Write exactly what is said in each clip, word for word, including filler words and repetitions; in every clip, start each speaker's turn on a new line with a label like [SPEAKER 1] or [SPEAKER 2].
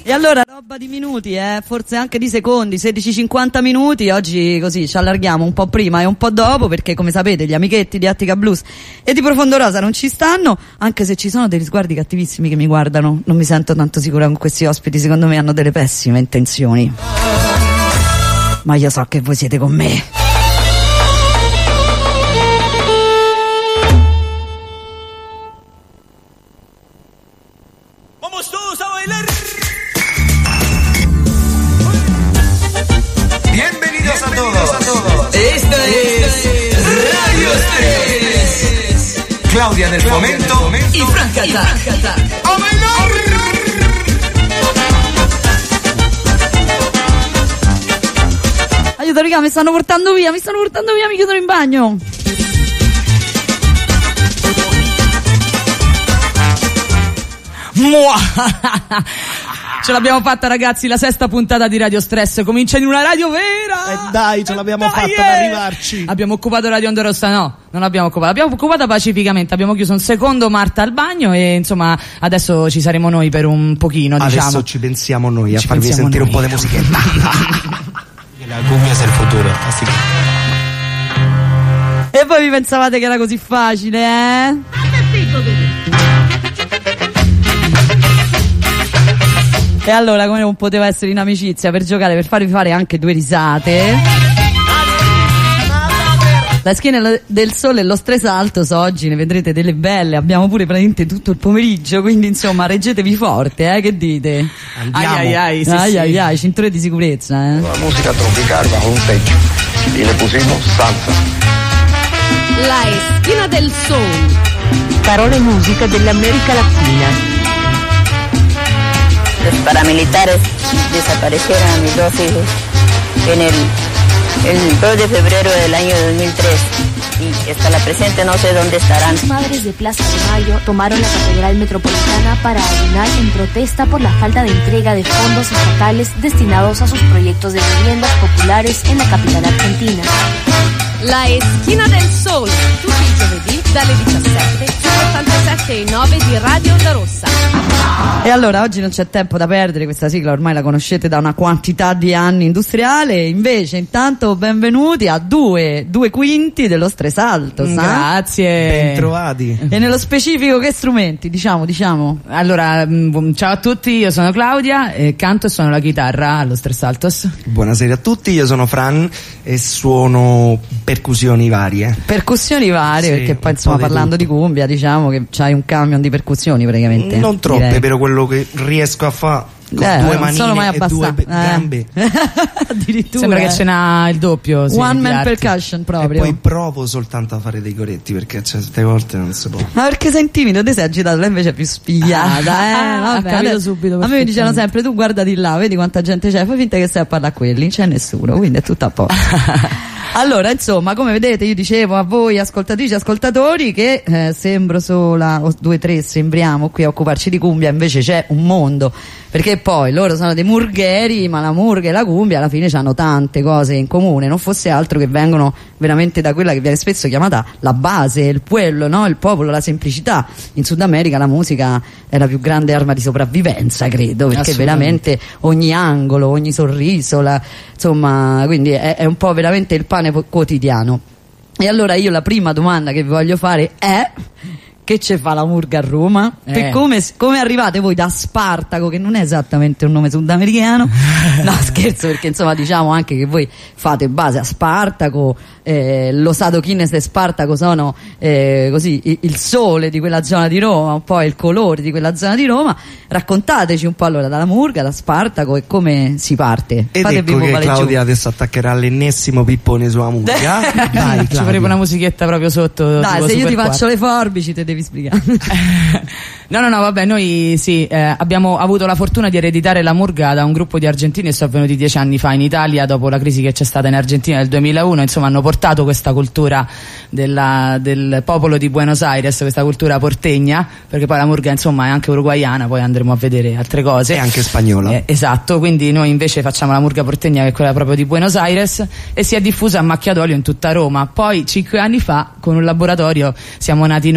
[SPEAKER 1] E allora roba di minuti, eh, forse anche di secondi, sedici cinquanta minuti, oggi così ci allarghiamo un po' prima e un po' dopo, perché come sapete gli amichetti di Attica Blues e di Profondo Rosa non ci stanno, anche se ci sono degli sguardi cattivissimi che mi guardano, non mi sento tanto sicura con questi ospiti, secondo me hanno delle pessime intenzioni. Ma io so che voi siete con me.
[SPEAKER 2] Bienvenidos a todos. Esta es Radio Estrés. Claudia del Fomento y Fran Catà. ¡A bailar!
[SPEAKER 1] Aiuto raga, mi stanno portando via, mi stanno portando via, mi chiudono in bagno. Ce l'abbiamo fatta ragazzi, la sesta puntata di Radio Stress comincia in una radio vera.
[SPEAKER 3] E eh dai, ce l'abbiamo
[SPEAKER 1] dai,
[SPEAKER 3] fatta
[SPEAKER 1] eh.
[SPEAKER 3] ad arrivarci.
[SPEAKER 1] Abbiamo occupato Radio Onda Rossa, no, non l'abbiamo occupata, l'abbiamo occupata pacificamente, abbiamo chiuso un secondo Marta al bagno e insomma adesso ci saremo noi per un pochino, diciamo.
[SPEAKER 3] Adesso ci pensiamo noi a
[SPEAKER 1] Ci
[SPEAKER 3] farvi sentire
[SPEAKER 1] noi.
[SPEAKER 3] un po' di musichetta.
[SPEAKER 4] La cumbia es el futuro, así que...
[SPEAKER 1] E voi vi pensavate che era così facile, eh? E allora come non poteva essere in amicizia per giocare, per farvi fare anche due risate, la schiena del sole e lo stress alto, so, oggi ne vedrete delle belle, abbiamo pure praticamente tutto il pomeriggio, quindi insomma reggetevi forte, eh, che dite?
[SPEAKER 3] Andiamo.
[SPEAKER 1] Ai ai ai, sì, ai, sì. ai ai, cinture di sicurezza, eh.
[SPEAKER 5] La música tropical bajo un techo y le pusimos salsa.
[SPEAKER 6] La esquina del sol.
[SPEAKER 7] Parole e musica dell'America Latina.
[SPEAKER 8] Los paramilitares desaparecieron a mis dos hijos en el, el dos de febrero del año dos mil tres y hasta la presente no sé dónde estarán.
[SPEAKER 9] Las madres de Plaza de Mayo tomaron la Catedral Metropolitana para ayunar en protesta por la falta de entrega de fondos estatales destinados a sus proyectos de viviendas populares en la capital argentina.
[SPEAKER 6] La esquina del sol, tutti i giovedì dalle diciassette su ottantasette e nove di Radio Onda Rossa.
[SPEAKER 1] E allora oggi non c'è tempo da perdere, questa sigla ormai la conoscete da una quantità di anni industriale, invece intanto benvenuti a due, due quinti dello Stress Alto.
[SPEAKER 3] Grazie. Bentrovati.
[SPEAKER 1] E nello specifico che strumenti? Diciamo, diciamo.
[SPEAKER 10] Allora, mh, ciao a tutti, io sono Claudia, eh, canto e suono la chitarra allo Stress Altos.
[SPEAKER 3] Buonasera a tutti, io sono Fran e suono percussioni varie.
[SPEAKER 1] Percussioni varie,
[SPEAKER 3] sì,
[SPEAKER 1] perché poi insomma parlando di cumbia diciamo che c'hai un camion di percussioni praticamente.
[SPEAKER 3] Non troppe,
[SPEAKER 1] direi.
[SPEAKER 3] però quello che riesco a fare con
[SPEAKER 1] eh,
[SPEAKER 3] due
[SPEAKER 1] non
[SPEAKER 3] manine
[SPEAKER 1] sono mai
[SPEAKER 3] e due
[SPEAKER 1] abbastanza.
[SPEAKER 3] gambe.
[SPEAKER 1] Eh. Addirittura.
[SPEAKER 10] Sembra
[SPEAKER 1] eh.
[SPEAKER 10] che ce n'ha il doppio. Sì,
[SPEAKER 1] One man
[SPEAKER 10] arti.
[SPEAKER 1] percussion proprio.
[SPEAKER 3] E poi provo soltanto a fare dei coretti perché certe volte non si può.
[SPEAKER 1] Ma perché sei timido, te sei agitato, lei invece è più spigliata, eh? Vabbè,
[SPEAKER 10] ha capito
[SPEAKER 1] adesso,
[SPEAKER 10] subito.
[SPEAKER 1] a me mi dicevano sempre, tu guardati là, vedi quanta gente c'è, fai finta che stai a parlare a quelli, non c'è nessuno, quindi è tutto a posto. Allora, insomma, come vedete, io dicevo a voi ascoltatrici e ascoltatori che eh, sembro sola, o due tre sembriamo qui a occuparci di cumbia, invece c'è un mondo, perché poi loro sono dei murgheri, ma la murga e la cumbia alla fine hanno tante cose in comune, non fosse altro che vengono veramente da quella che viene spesso chiamata la base, il pueblo, no? Il popolo, la semplicità. In Sud America la musica è la più grande arma di sopravvivenza, credo, perché veramente ogni angolo, ogni sorriso, la, insomma, quindi è, è un po' veramente il pane quotidiano. E allora io la prima domanda che vi voglio fare è: che ce fa la murga a Roma?
[SPEAKER 10] Eh.
[SPEAKER 1] Per come, come arrivate voi da Spartaco, che non è esattamente un nome sudamericano? No, scherzo, perché insomma diciamo anche che voi fate base a Spartaco, eh, lo Sadochines e Spartaco sono eh, così il, il sole di quella zona di Roma, un po' il colore di quella zona di Roma. Raccontateci un po' allora dalla murga, da Spartaco e come si parte.
[SPEAKER 3] Ed
[SPEAKER 1] Fatevi
[SPEAKER 3] ecco che
[SPEAKER 1] popare
[SPEAKER 3] Claudia
[SPEAKER 1] giù.
[SPEAKER 3] adesso attaccherà l'ennesimo pippone sulla murga. Dai,
[SPEAKER 10] Ci vorrebbe una musichetta proprio sotto.
[SPEAKER 1] Dai,
[SPEAKER 10] tipo
[SPEAKER 1] se io
[SPEAKER 10] super
[SPEAKER 1] ti faccio
[SPEAKER 10] quarto.
[SPEAKER 1] le forbici te devi spiegare.
[SPEAKER 10] No, no, no, vabbè, noi sì, eh, abbiamo avuto la fortuna di ereditare la murga da un gruppo di argentini e sono venuti dieci anni fa in Italia dopo la crisi che c'è stata in Argentina nel duemilauno, insomma hanno portato questa cultura della, del popolo di Buenos Aires, questa cultura portegna, perché poi la murga insomma è anche uruguaiana, poi andremo a vedere altre cose.
[SPEAKER 3] E anche spagnola.
[SPEAKER 10] Eh, esatto, quindi noi invece facciamo la murga portegna che è quella proprio di Buenos Aires e si è diffusa a macchia d'olio in tutta Roma. Poi cinque anni fa con un laboratorio siamo nati noi,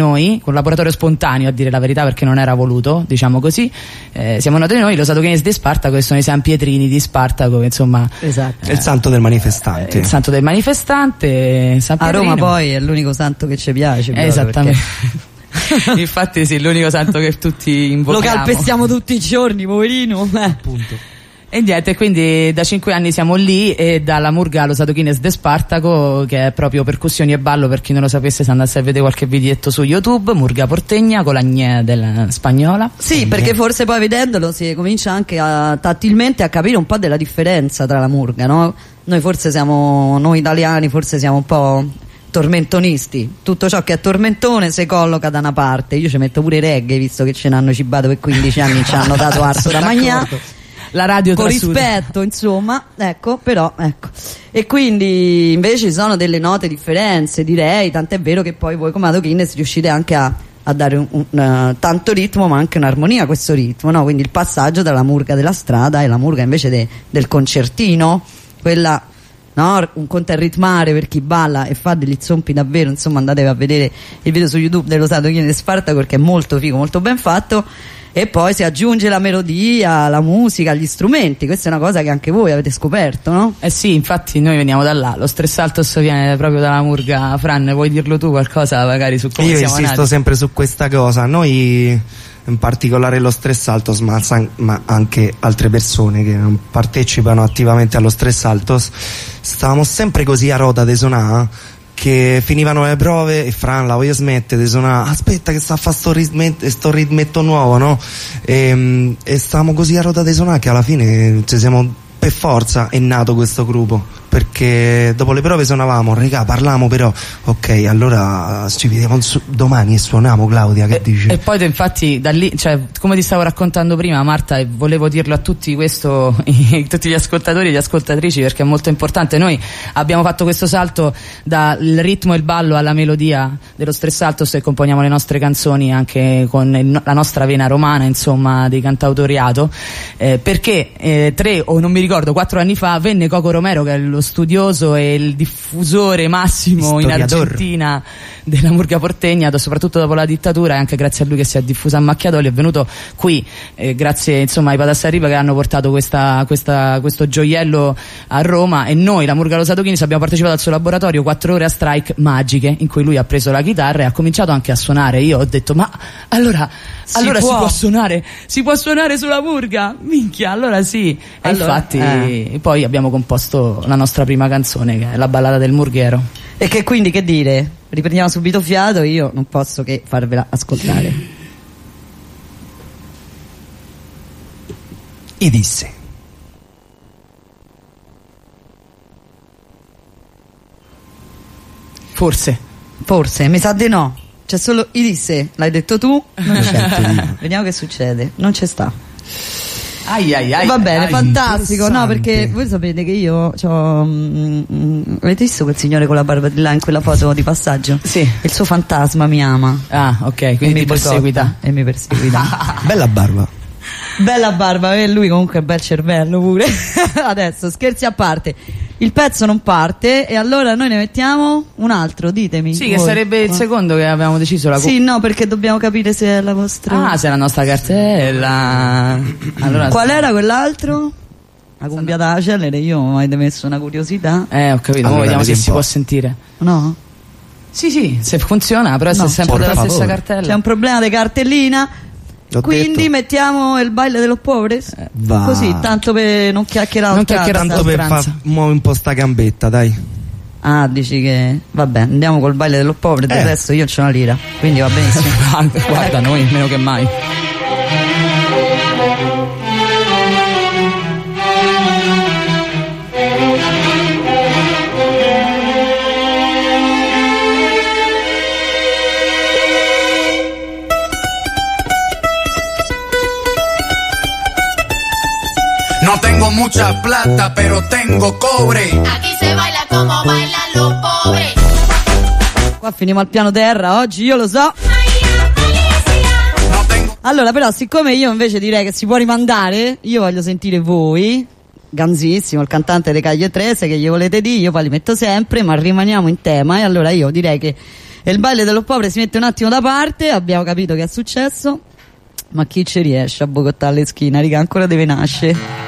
[SPEAKER 10] collaboratorio spontaneo, a dire la verità, perché non era voluto, diciamo così. Eh, siamo nati noi, lo Sadokines di Spartaco, che sono i San Pietrini di Spartaco, che insomma
[SPEAKER 1] esatto.
[SPEAKER 3] È il santo del manifestante.
[SPEAKER 10] Il santo del manifestante, San
[SPEAKER 1] a
[SPEAKER 10] Pietrino.
[SPEAKER 1] Roma poi è l'unico santo che ci piace.
[SPEAKER 10] Eh, esattamente. Perché... Infatti sì, l'unico santo che tutti invochiamo.
[SPEAKER 1] Lo calpestiamo tutti i giorni, poverino. Eh.
[SPEAKER 3] Appunto.
[SPEAKER 10] E niente, quindi da cinque anni siamo lì, e dalla Murga allo Sadokines de Spartaco, che è proprio percussioni e ballo, per chi non lo sapesse se andasse a vedere qualche videetto su YouTube, Murga portegna con la gne della spagnola.
[SPEAKER 1] Sì, perché forse poi vedendolo si comincia anche a, tattilmente a capire un po' della differenza tra la Murga, no? Noi forse siamo, noi italiani forse siamo un po' tormentonisti, tutto ciò che è tormentone si colloca da una parte. Io ci metto pure i reggae, visto che ce n'hanno cibato per quindici anni, ci hanno dato arto da magnà.
[SPEAKER 10] La radio
[SPEAKER 1] con
[SPEAKER 10] trasuda.
[SPEAKER 1] Rispetto, insomma, ecco, però ecco. E quindi invece ci sono delle note differenze, direi, tant'è vero che poi voi come Sadokines riuscite anche a, a dare un, un, uh, tanto ritmo, ma anche un'armonia a questo ritmo, no? Quindi il passaggio tra la Murga della strada e la Murga invece de, del concertino, quella, no? Un conto è ritmare per chi balla e fa degli zompi davvero, insomma, andatevi a vedere il video su YouTube dello Sadokines di Spartaco, perché è molto figo, molto ben fatto. E poi si aggiunge la melodia, la musica, gli strumenti. Questa è una cosa che anche voi avete scoperto, no?
[SPEAKER 10] Eh sì, infatti noi veniamo da là. Lo Stress Altos viene proprio dalla Murga. Fran, vuoi dirlo tu qualcosa magari su come
[SPEAKER 3] Io
[SPEAKER 10] siamo
[SPEAKER 3] insisto
[SPEAKER 10] nati?
[SPEAKER 3] sempre su questa cosa. Noi, in particolare lo Stress Altos, ma, ma anche altre persone che non partecipano attivamente allo Stress Altos, stavamo sempre così a rota de sonà, che finivano le prove e Fran la voglio smettere di suonare, aspetta che sta a fare sto, ritmet sto ritmetto nuovo, no? E, e stavamo così a rota di suonare che alla fine ci siamo, per forza è nato questo gruppo, perché dopo le prove suonavamo, regà, parliamo però, ok, allora ci vediamo domani e suoniamo, Claudia, che
[SPEAKER 10] e,
[SPEAKER 3] dici?
[SPEAKER 10] E poi infatti da lì, cioè, come ti stavo raccontando prima Marta, e volevo dirlo a tutti questo, tutti gli ascoltatori e le ascoltatrici, perché è molto importante. Noi abbiamo fatto questo salto dal ritmo e il ballo alla melodia dello Stress Altos, e componiamo le nostre canzoni anche con il, la nostra vena romana, insomma, di cantautoriato, eh, perché eh, tre o non mi ricordo quattro anni fa venne Coco Romero, che è lo studioso e il diffusore massimo in Argentina della Murga portegna, soprattutto dopo la dittatura, e anche grazie a lui che si è diffusa a macchiatoli. È venuto qui eh, grazie insomma ai Patassaripa, che hanno portato questa, questa, questo gioiello a Roma, e noi, la Murga allo Sadokines, abbiamo partecipato al suo laboratorio, quattro ore a strike magiche, in cui lui ha preso la chitarra e ha cominciato anche a suonare. Io ho detto, ma allora si, allora può. si può suonare si può suonare sulla Murga? Minchia, allora sì. E
[SPEAKER 1] allora,
[SPEAKER 10] infatti
[SPEAKER 1] eh.
[SPEAKER 10] poi abbiamo composto la nostra prima canzone, che è la ballata del Murghero.
[SPEAKER 1] E che quindi, che dire, riprendiamo subito fiato, io non posso che farvela ascoltare.
[SPEAKER 3] I disse.
[SPEAKER 10] Forse
[SPEAKER 1] Forse, mi sa di no. C'è solo I disse, l'hai detto tu, non c'è. Vediamo che succede, non c'è sta.
[SPEAKER 10] Ai ai ai,
[SPEAKER 1] va bene,
[SPEAKER 10] ai,
[SPEAKER 1] fantastico, no, perché voi sapete che io c'ho, mm, mm, avete visto quel signore con la barba di là in quella foto di passaggio?
[SPEAKER 10] Sì.
[SPEAKER 1] Il suo fantasma mi ama.
[SPEAKER 10] Ah, ok, quindi
[SPEAKER 1] mi
[SPEAKER 10] ti perseguita.
[SPEAKER 1] E mi perseguita.
[SPEAKER 3] Bella barba.
[SPEAKER 1] Bella barba, e lui comunque bel cervello pure. Adesso, scherzi a parte, il pezzo non parte, e allora noi ne mettiamo un altro, ditemi.
[SPEAKER 10] Sì,
[SPEAKER 1] voi.
[SPEAKER 10] che sarebbe il secondo che avevamo deciso. La
[SPEAKER 1] sì, no, perché dobbiamo capire se è la vostra.
[SPEAKER 10] Ah, se è la nostra cartella. Allora,
[SPEAKER 1] qual era quell'altro? La cumbiata da celere, io mi avete messo una curiosità.
[SPEAKER 10] Eh, ho capito, allora, vediamo se si può sentire.
[SPEAKER 1] No?
[SPEAKER 10] Sì, sì, se funziona, però no, è sempre della stessa cartella.
[SPEAKER 1] C'è un problema di cartellina. L'ho Quindi detto. Mettiamo il baile dello pobres, eh, così, tanto per non chiacchierare,
[SPEAKER 10] non chiacchierare
[SPEAKER 3] tanto per far muovere un po' sta gambetta, dai.
[SPEAKER 1] Ah, dici che vabbè, andiamo col baile dello pobres, eh. Adesso io c'ho una lira, quindi va benissimo.
[SPEAKER 10] Guarda, noi meno che mai.
[SPEAKER 11] No tengo mucha plata, pero tengo cobre.
[SPEAKER 12] Aquí se baila como bailan los pobres.
[SPEAKER 1] Qua finiamo al piano terra, oggi io lo so. Allora, però, siccome io invece direi che si può rimandare, io voglio sentire voi, Ganzissimo, il cantante dei Calle tredici, che gli volete dire, io poi li metto sempre, ma rimaniamo in tema, e allora io direi che E il baile dello povero si mette un attimo da parte, abbiamo capito che è successo, ma chi ci riesce a bogottare le schine, raga, ancora deve nascere.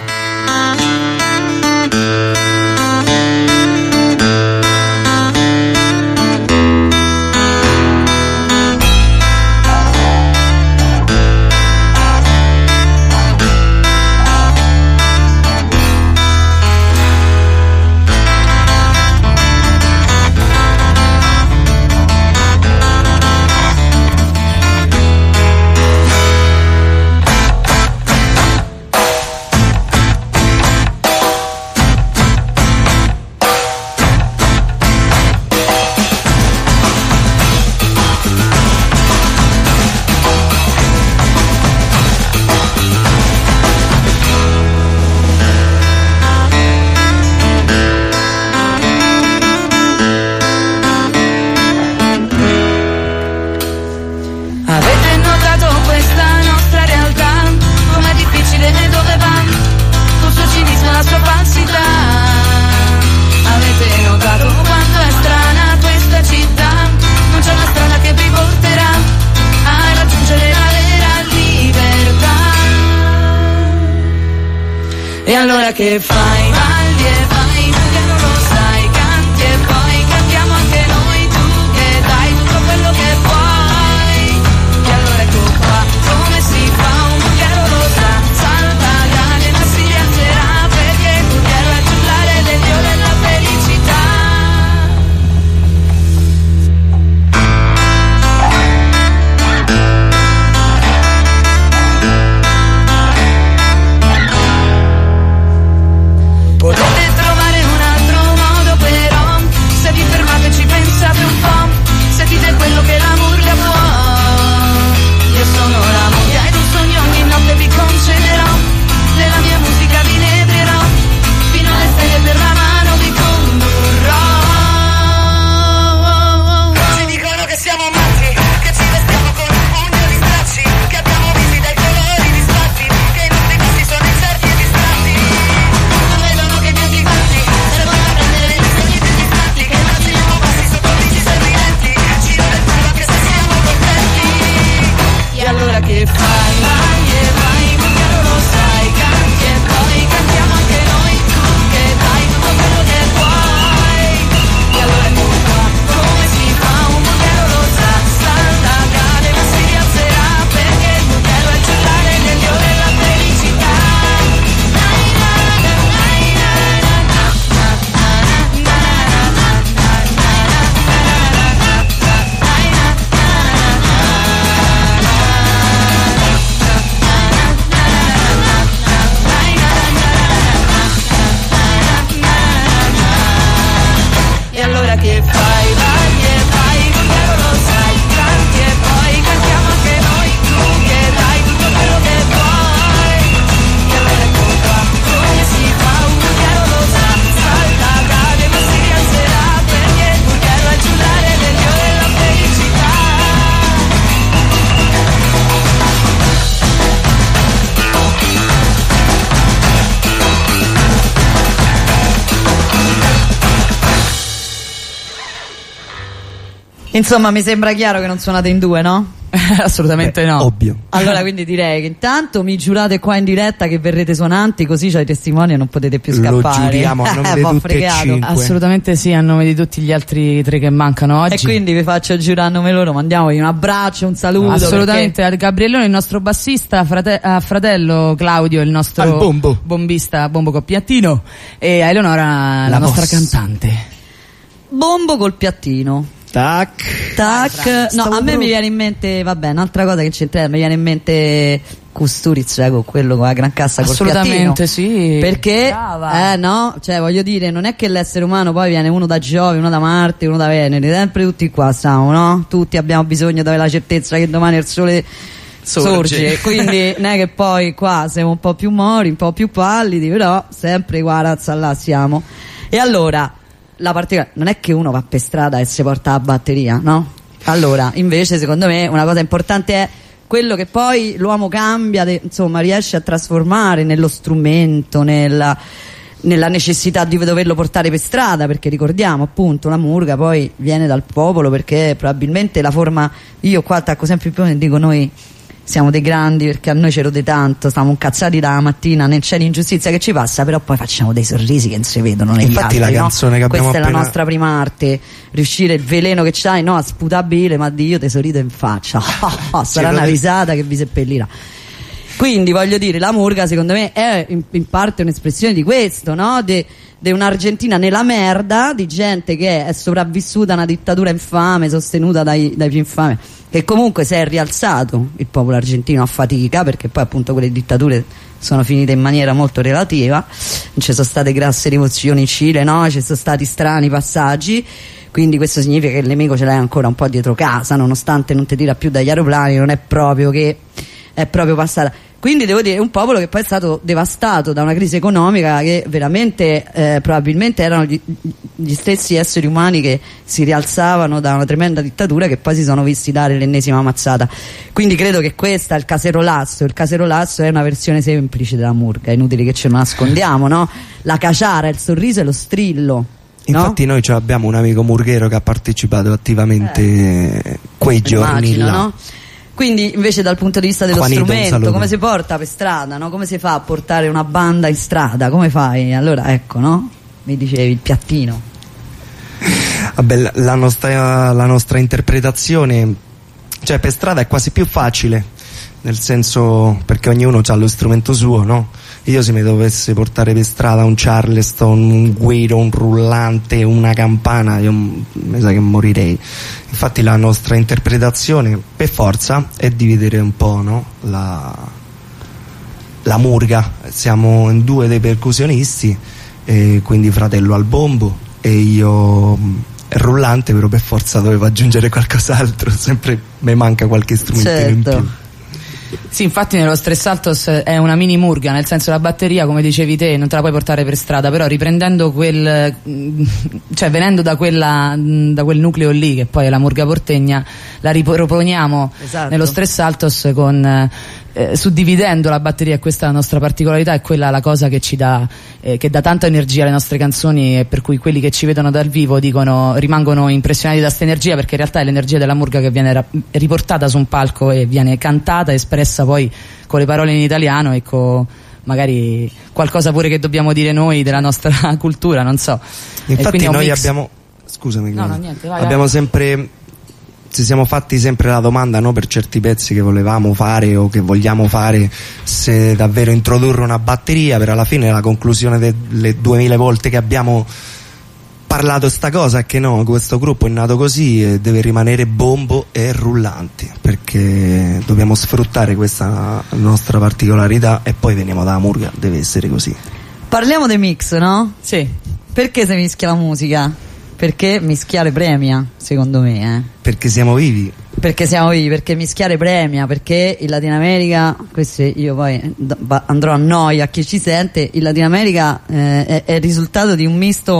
[SPEAKER 13] E allora che fai? Balli e vai, tu che non lo sai, canti e poi cantiamo anche noi, tu che dai tutto quello che puoi. E allora ecco qua, come si fa, un burgaro lo sa, salta gale ma si rialzerà, perché il burgaro è il giullare del dio della felicità. Potete trovare un altro modo però, se vi fermate e ci pensate un po', sentite quello che la murga può. Io sono la murga ed un sogno ogni notte vi concederò, della mia musica vi inebrierò, fino alle stelle per la mano vi condurrò. Ci dicono che siamo matti, che ci vestiamo con un pugno di stracci, che abbiamo visi dai colori disfatti, che i nostri passi sono incerti e distratti. Vedono che più di fatti servono a prendere gli segni più distratti, che immaginiamo passi sotto bici sorridenti, giro del culo anche se siamo contenti. E allora che fai? Vai e vai, burgaro lo sai, canti e poi cantiamo anche noi, tu che dai tutto quello che puoi. E allora ecco qua, come si fa, un burgaro lo sa, salta gale ma si rialzerà, perché il burgaro è il giullare del dio della felicità. E allora che fai? Vai e vai, burgaro lo sai, canti e poi cantiamo anche noi, tu che dai tutto quello che puoi. E allora ecco qua, come si fa, un burgaro lo sa, salta, cade ma si rialzerà, perché il burgaro è il giullare del dio della felicità.
[SPEAKER 1] Insomma, mi sembra chiaro che non suonate in due, no?
[SPEAKER 10] Assolutamente no.
[SPEAKER 3] Ovvio.
[SPEAKER 1] Allora, quindi direi che intanto mi giurate qua in diretta che verrete suonanti, così c'hai testimoni e non potete più
[SPEAKER 3] Lo
[SPEAKER 1] scappare.
[SPEAKER 3] giuriamo a nome di
[SPEAKER 1] M'ho
[SPEAKER 3] tutti e
[SPEAKER 1] fregato.
[SPEAKER 3] cinque.
[SPEAKER 10] Assolutamente sì, a nome di tutti gli altri tre che mancano oggi.
[SPEAKER 1] E quindi vi faccio giurare a nome loro, mandiamogli un abbraccio, un saluto.
[SPEAKER 10] Assolutamente, a Gabriellone il nostro bassista, a, frate- a fratello Claudio il nostro
[SPEAKER 3] Al bombo.
[SPEAKER 10] bombista Bombo col piattino, e a Eleonora la,
[SPEAKER 3] La
[SPEAKER 10] nostra
[SPEAKER 3] boss.
[SPEAKER 10] cantante.
[SPEAKER 1] perché Bombo col piattino.
[SPEAKER 3] Tac.
[SPEAKER 1] Tac.
[SPEAKER 10] brava.
[SPEAKER 1] No,
[SPEAKER 3] Stavo
[SPEAKER 1] a me
[SPEAKER 3] proprio-
[SPEAKER 1] mi viene in mente, vabbè, un'altra cosa che c'entra, mi viene in mente Kusturiz, cioè con quello con la gran cassa col piattino.
[SPEAKER 10] Assolutamente sì.
[SPEAKER 1] Perché,
[SPEAKER 10] Brava.
[SPEAKER 1] eh no, cioè voglio dire, non è che l'essere umano poi viene uno da Giove, uno da Marte, uno da Venere, sempre tutti qua stiamo, no? Tutti abbiamo bisogno di avere la certezza che domani il sole sorge,
[SPEAKER 10] Sorge.
[SPEAKER 1] quindi non è che poi qua siamo un po' più mori, un po' più pallidi, però sempre qua razza là siamo. E allora, la particola- non è che uno va per strada e si porta la batteria, no? Allora, invece secondo me una cosa importante è quello che poi l'uomo cambia, de- insomma riesce a trasformare nello strumento, nella, nella necessità di doverlo portare per strada, perché ricordiamo appunto la murga poi viene dal popolo, perché probabilmente la forma, io qua attacco sempre più e dico noi siamo dei grandi perché a noi ce rode tanto, stiamo incazzati dalla mattina, non c'è l'ingiustizia che ci passa, però poi facciamo dei sorrisi che non si vedono negli
[SPEAKER 3] infatti
[SPEAKER 1] altri,
[SPEAKER 3] la canzone
[SPEAKER 1] no?
[SPEAKER 3] che abbiamo
[SPEAKER 1] questa
[SPEAKER 3] appena...
[SPEAKER 1] è la nostra prima arte, riuscire, il veleno che c'hai, no, sputabile, ma di io te sorrido in faccia sarà una risata che vi seppellirà. Quindi voglio dire, la murga secondo me è in, in parte un'espressione di questo, no? De, de un'Argentina nella merda, di gente che è sopravvissuta a una dittatura infame, sostenuta dai, dai più infami, che comunque si è rialzato il popolo argentino a fatica, perché poi appunto quelle dittature sono finite in maniera molto relativa, non ci sono state grasse rivoluzioni in Cile, no? Ci sono stati strani passaggi, quindi questo significa che il nemico ce l'hai ancora un po' dietro casa, nonostante non ti tira più dagli aeroplani, non è proprio che è proprio passata. Quindi devo dire, è un popolo che poi è stato devastato da una crisi economica che veramente eh, probabilmente erano gli, gli stessi esseri umani che si rialzavano da una tremenda dittatura, che poi si sono visti dare l'ennesima mazzata. Quindi credo che questa è il caserolasso. Il caserolasso è una versione semplice della murga, è inutile che ce lo nascondiamo, no? La caciara, il sorriso e lo strillo.
[SPEAKER 3] Infatti
[SPEAKER 1] no?
[SPEAKER 3] noi abbiamo un amico murghero che ha partecipato attivamente eh, quei giorni
[SPEAKER 1] immagino,
[SPEAKER 3] là.
[SPEAKER 1] No? Quindi invece dal punto di vista dello
[SPEAKER 3] Juanito,
[SPEAKER 1] strumento, come si porta per strada, no? Come si fa a portare una banda in strada? Come fai? Allora ecco, no? Mi dicevi il piattino.
[SPEAKER 3] Vabbè, la nostra, la nostra interpretazione, cioè per strada è quasi più facile, nel senso, perché ognuno ha lo strumento suo, no? Io se mi dovesse portare per strada un Charleston, un guiro, un rullante, una campana, io mi sa che morirei. Infatti la nostra interpretazione per forza è dividere un po', no? la, la murga. Siamo in due dei percussionisti, e quindi fratello al bombo e io il rullante, però per forza dovevo aggiungere qualcos'altro, sempre mi manca qualche strumentino
[SPEAKER 1] certo.
[SPEAKER 3] in più.
[SPEAKER 10] Sì, infatti nello Tres Altos è una mini murga, nel senso la batteria, come dicevi te, non te la puoi portare per strada, però riprendendo quel, cioè venendo da quella, da quel nucleo lì che poi è la murga portegna, la riproponiamo
[SPEAKER 1] esatto.
[SPEAKER 10] nello Tres Altos con eh, suddividendo la batteria, e questa è la nostra particolarità, è quella la cosa che ci dà eh, che dà tanta energia alle nostre canzoni, e per cui quelli che ci vedono dal vivo dicono, rimangono impressionati da sta energia, perché in realtà è l'energia della murga che viene ra- riportata su un palco e viene cantata, espressa poi con le parole in italiano e con magari qualcosa pure che dobbiamo dire noi della nostra cultura, non so.
[SPEAKER 3] Infatti noi
[SPEAKER 10] mix...
[SPEAKER 3] abbiamo scusami
[SPEAKER 10] no, no, niente, vai,
[SPEAKER 3] abbiamo
[SPEAKER 10] vai.
[SPEAKER 3] sempre ci siamo fatti sempre la domanda, no, per certi pezzi che volevamo fare o che vogliamo fare, se davvero introdurre una batteria, per alla fine la conclusione delle duemila volte che abbiamo parlato sta cosa è che no, questo gruppo è nato così e deve rimanere bombo e rullante, perché dobbiamo sfruttare questa nostra particolarità e poi veniamo dalla murga, deve essere così.
[SPEAKER 1] Parliamo dei mix, no?
[SPEAKER 10] Sì.
[SPEAKER 1] Perché si mischia la musica? Perché mischiare premia, secondo me, eh?
[SPEAKER 3] Perché siamo vivi.
[SPEAKER 1] Perché siamo vivi, perché mischiare premia, perché in Latino America, questo io poi andrò a noia a chi ci sente, in Latino America eh, è, è il risultato di un misto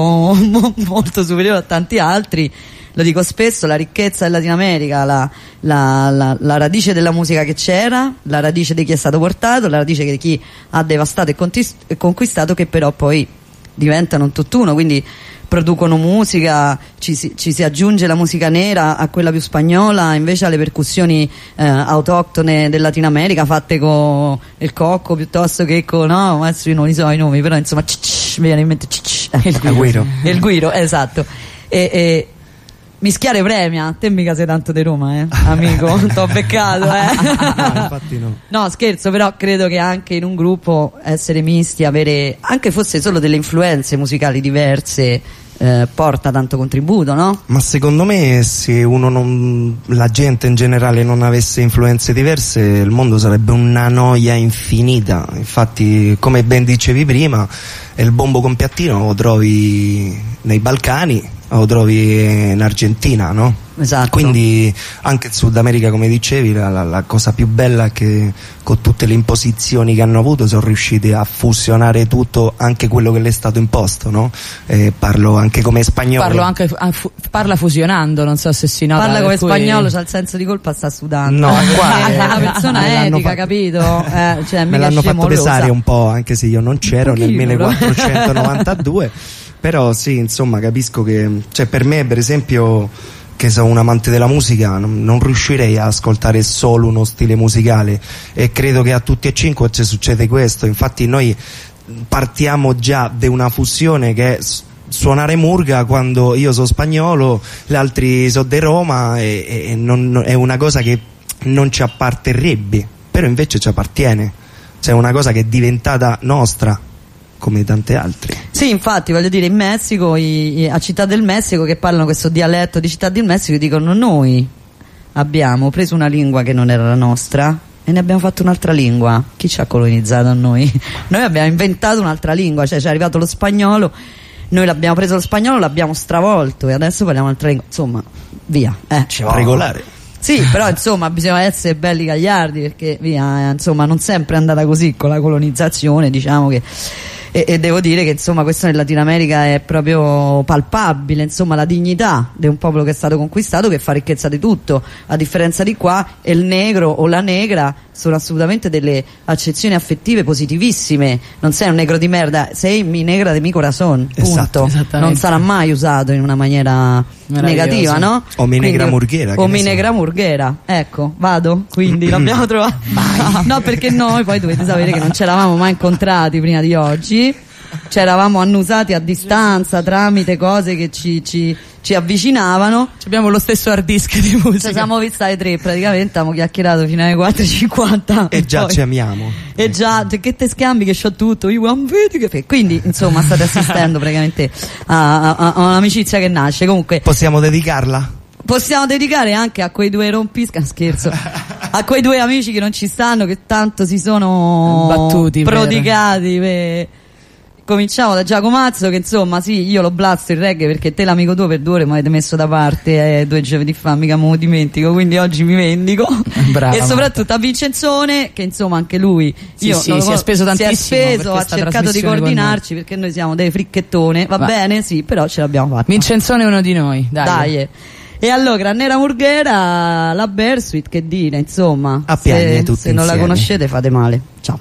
[SPEAKER 1] molto superiore a tanti altri. Lo dico spesso, la ricchezza del Latino America, la, la, la, la radice della musica che c'era, la radice di chi è stato portato, la radice di chi ha devastato e conquistato, che però poi diventano un tutt'uno, quindi producono musica, ci si, ci si aggiunge la musica nera a quella più spagnola, invece alle percussioni eh, autoctone del Latino America fatte con il cocco piuttosto che con, no, adesso io non li so i nomi, però insomma c- c- mi viene in mente c- c-
[SPEAKER 3] il guiro,
[SPEAKER 1] il guiro, esatto. E, e mischiare premia, te mica sei tanto di Roma, eh, amico, t'ho beccato, eh.
[SPEAKER 3] No, infatti no.
[SPEAKER 1] No, scherzo, però credo che anche in un gruppo essere misti, avere anche fosse solo delle influenze musicali diverse, eh, porta tanto contributo, no?
[SPEAKER 3] Ma secondo me se uno non, la gente in generale non avesse influenze diverse, il mondo sarebbe una noia infinita. Infatti, come ben dicevi prima, il bombo con piattino lo trovi nei Balcani, lo trovi in Argentina, no?
[SPEAKER 1] Esatto.
[SPEAKER 3] Quindi anche in Sud America, come dicevi, la, la, la cosa più bella è che con tutte le imposizioni che hanno avuto sono riusciti a fusionare tutto, anche quello che le è stato imposto, no? Eh, parlo anche come spagnolo.
[SPEAKER 10] Parlo anche, parla fusionando, non so se si nota.
[SPEAKER 1] Parla come
[SPEAKER 10] cui...
[SPEAKER 1] spagnolo, c'ha il senso di colpa, sta sudando.
[SPEAKER 3] No, qua
[SPEAKER 1] è una persona etica,
[SPEAKER 3] fa...
[SPEAKER 1] capito? Eh, cioè,
[SPEAKER 3] me l'hanno fatto pesare un po', anche se io non c'ero nel millequattrocento. millenovecentonovantadue. Però sì, insomma, capisco che, cioè, per me per esempio, che sono un amante della musica, non, non riuscirei a ascoltare solo uno stile musicale, e credo che a tutti e cinque ci succede questo. Infatti noi partiamo già da una fusione che è suonare murga quando io sono spagnolo, gli altri sono di Roma, e, e non, è una cosa che non ci apparterrebbe, però invece ci appartiene, cioè è una cosa che è diventata nostra come tante altre.
[SPEAKER 1] Sì, infatti, voglio dire, in Messico, i, i, a Città del Messico, che parlano questo dialetto di Città del Messico, dicono: noi abbiamo preso una lingua che non era la nostra e ne abbiamo fatto un'altra lingua. Chi ci ha colonizzato a noi? Noi abbiamo inventato un'altra lingua, cioè ci è arrivato lo spagnolo, noi l'abbiamo preso lo spagnolo, l'abbiamo stravolto e adesso parliamo un'altra lingua. Insomma, via, eh.
[SPEAKER 3] Ci va regolare.
[SPEAKER 1] Sì, però insomma bisogna essere belli gagliardi, perché via, eh, insomma non sempre è andata così con la colonizzazione, diciamo che e, e devo dire che insomma questo nel Latino America è proprio palpabile, insomma, la dignità di un popolo che è stato conquistato, che fa ricchezza di tutto, a differenza di qua. E il negro o la negra sono assolutamente delle accezioni affettive positivissime. Non sei un negro di merda, sei mi negra de mi corazón, punto.
[SPEAKER 3] Esatto,
[SPEAKER 1] non sarà mai usato in una maniera negativa, no?
[SPEAKER 3] O mi negra
[SPEAKER 1] Quindi,
[SPEAKER 3] murghera,
[SPEAKER 1] o mi negra murghera, ecco, vado, quindi l'abbiamo trovato. No, perché noi poi dovete sapere che non ci eravamo mai incontrati prima di oggi, ci eravamo annusati a distanza tramite cose che ci, ci, ci avvicinavano.
[SPEAKER 10] Abbiamo lo stesso hard disk di musica.
[SPEAKER 1] Ci siamo visti alle tre, praticamente abbiamo chiacchierato fino alle quattro e cinquanta
[SPEAKER 3] e, e già
[SPEAKER 1] poi,
[SPEAKER 3] ci amiamo.
[SPEAKER 1] E già, che te scambi, che c'ho tutto, io non vedi che fe. Quindi insomma state assistendo praticamente a, a, a un'amicizia che nasce. Comunque
[SPEAKER 3] possiamo dedicarla?
[SPEAKER 1] Possiamo dedicare anche a quei due rompisca, scherzo, a quei due amici che non ci stanno, che tanto si sono
[SPEAKER 10] battuti,
[SPEAKER 1] prodigati per... Cominciamo da Giacomazzo, che insomma sì, io lo blasto il reggae perché te l'amico tuo per due ore mi avete messo da parte eh, due giovedì fa, mica me lo dimentico, quindi oggi mi vendico.
[SPEAKER 10] Brava,
[SPEAKER 1] e soprattutto a Vincenzone, che insomma anche lui
[SPEAKER 10] sì,
[SPEAKER 1] io
[SPEAKER 10] sì, si è speso tantissimo,
[SPEAKER 1] si è speso, ha cercato di coordinarci perché noi siamo dei fricchettone, va, va bene, sì, però ce l'abbiamo fatta.
[SPEAKER 10] Vincenzone è uno di noi, dai.
[SPEAKER 1] Dai. E allora Nera Murghera, la Bersuit, che dire, insomma,
[SPEAKER 3] a piagne,
[SPEAKER 1] se,
[SPEAKER 3] tutti
[SPEAKER 1] se non
[SPEAKER 3] insieme.
[SPEAKER 1] la conoscete fate male. Ciao.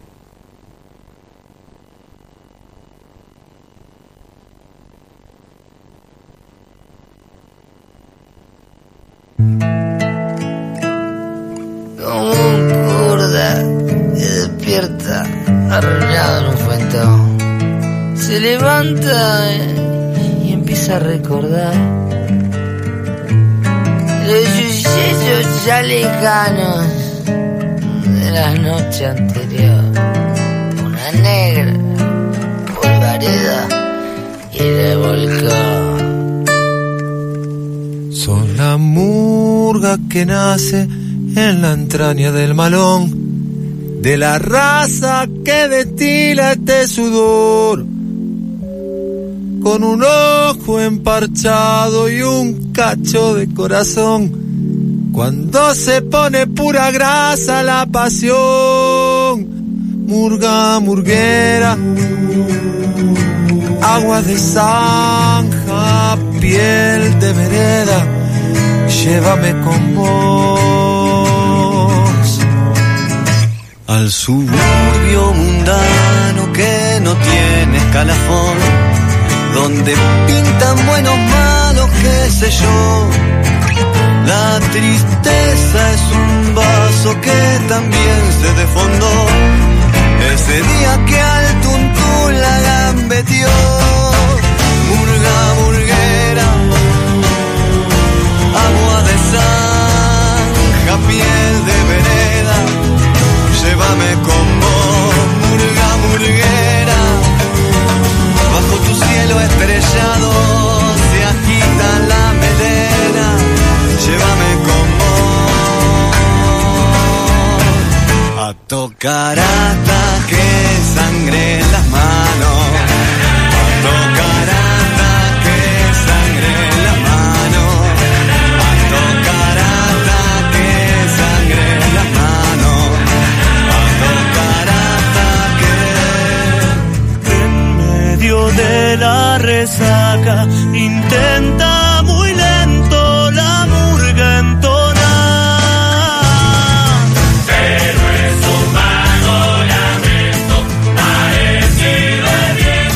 [SPEAKER 14] Como un gorda que despierta arrullado en un fuentón, se levanta y empieza a recordar los sucesos ya lejanos de la noche anterior. Una negra polvareda y le volcó.
[SPEAKER 15] Son la murga que nace en la entraña del malón, de la raza que destila este sudor, con un ojo emparchado y un cacho de corazón. Cuando se pone pura grasa la pasión, murga murguera, agua de zanja, piel de vereda, llévame con vos al suburbio mundano que no tiene escalafón, donde pintan buenos malos, qué sé yo. La tristeza es un vaso que también se desfondó ese día que al tuntún la gambetió. Murga murguera, agua de zanja, piel de vereda, llévame con vos. Murga murguera, bajo tu cielo estrellado se agita la melena, llévame con vos a tocar hasta que sangre en las manos, a tocar hasta que sangre en las manos, a tocar hasta que sangre en las manos, a tocar hasta que en medio de la resaca intenta muy lento la murga entonar. Pero es un vago lamento parecido al viento.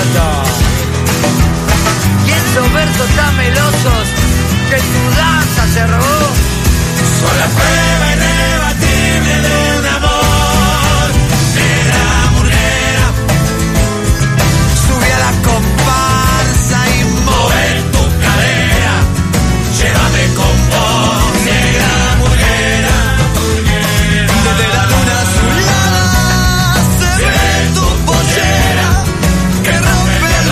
[SPEAKER 14] todo. Pienso versos tan melosos que tu danza se robó.
[SPEAKER 13] Son la prueba irrebatible de un amor. Negra murguera,
[SPEAKER 14] Sube a la comparsa y
[SPEAKER 13] mueve tu cadera, llévame con vos, negra murguera.
[SPEAKER 14] desde la luna azulada se ve tu pollera que rompe el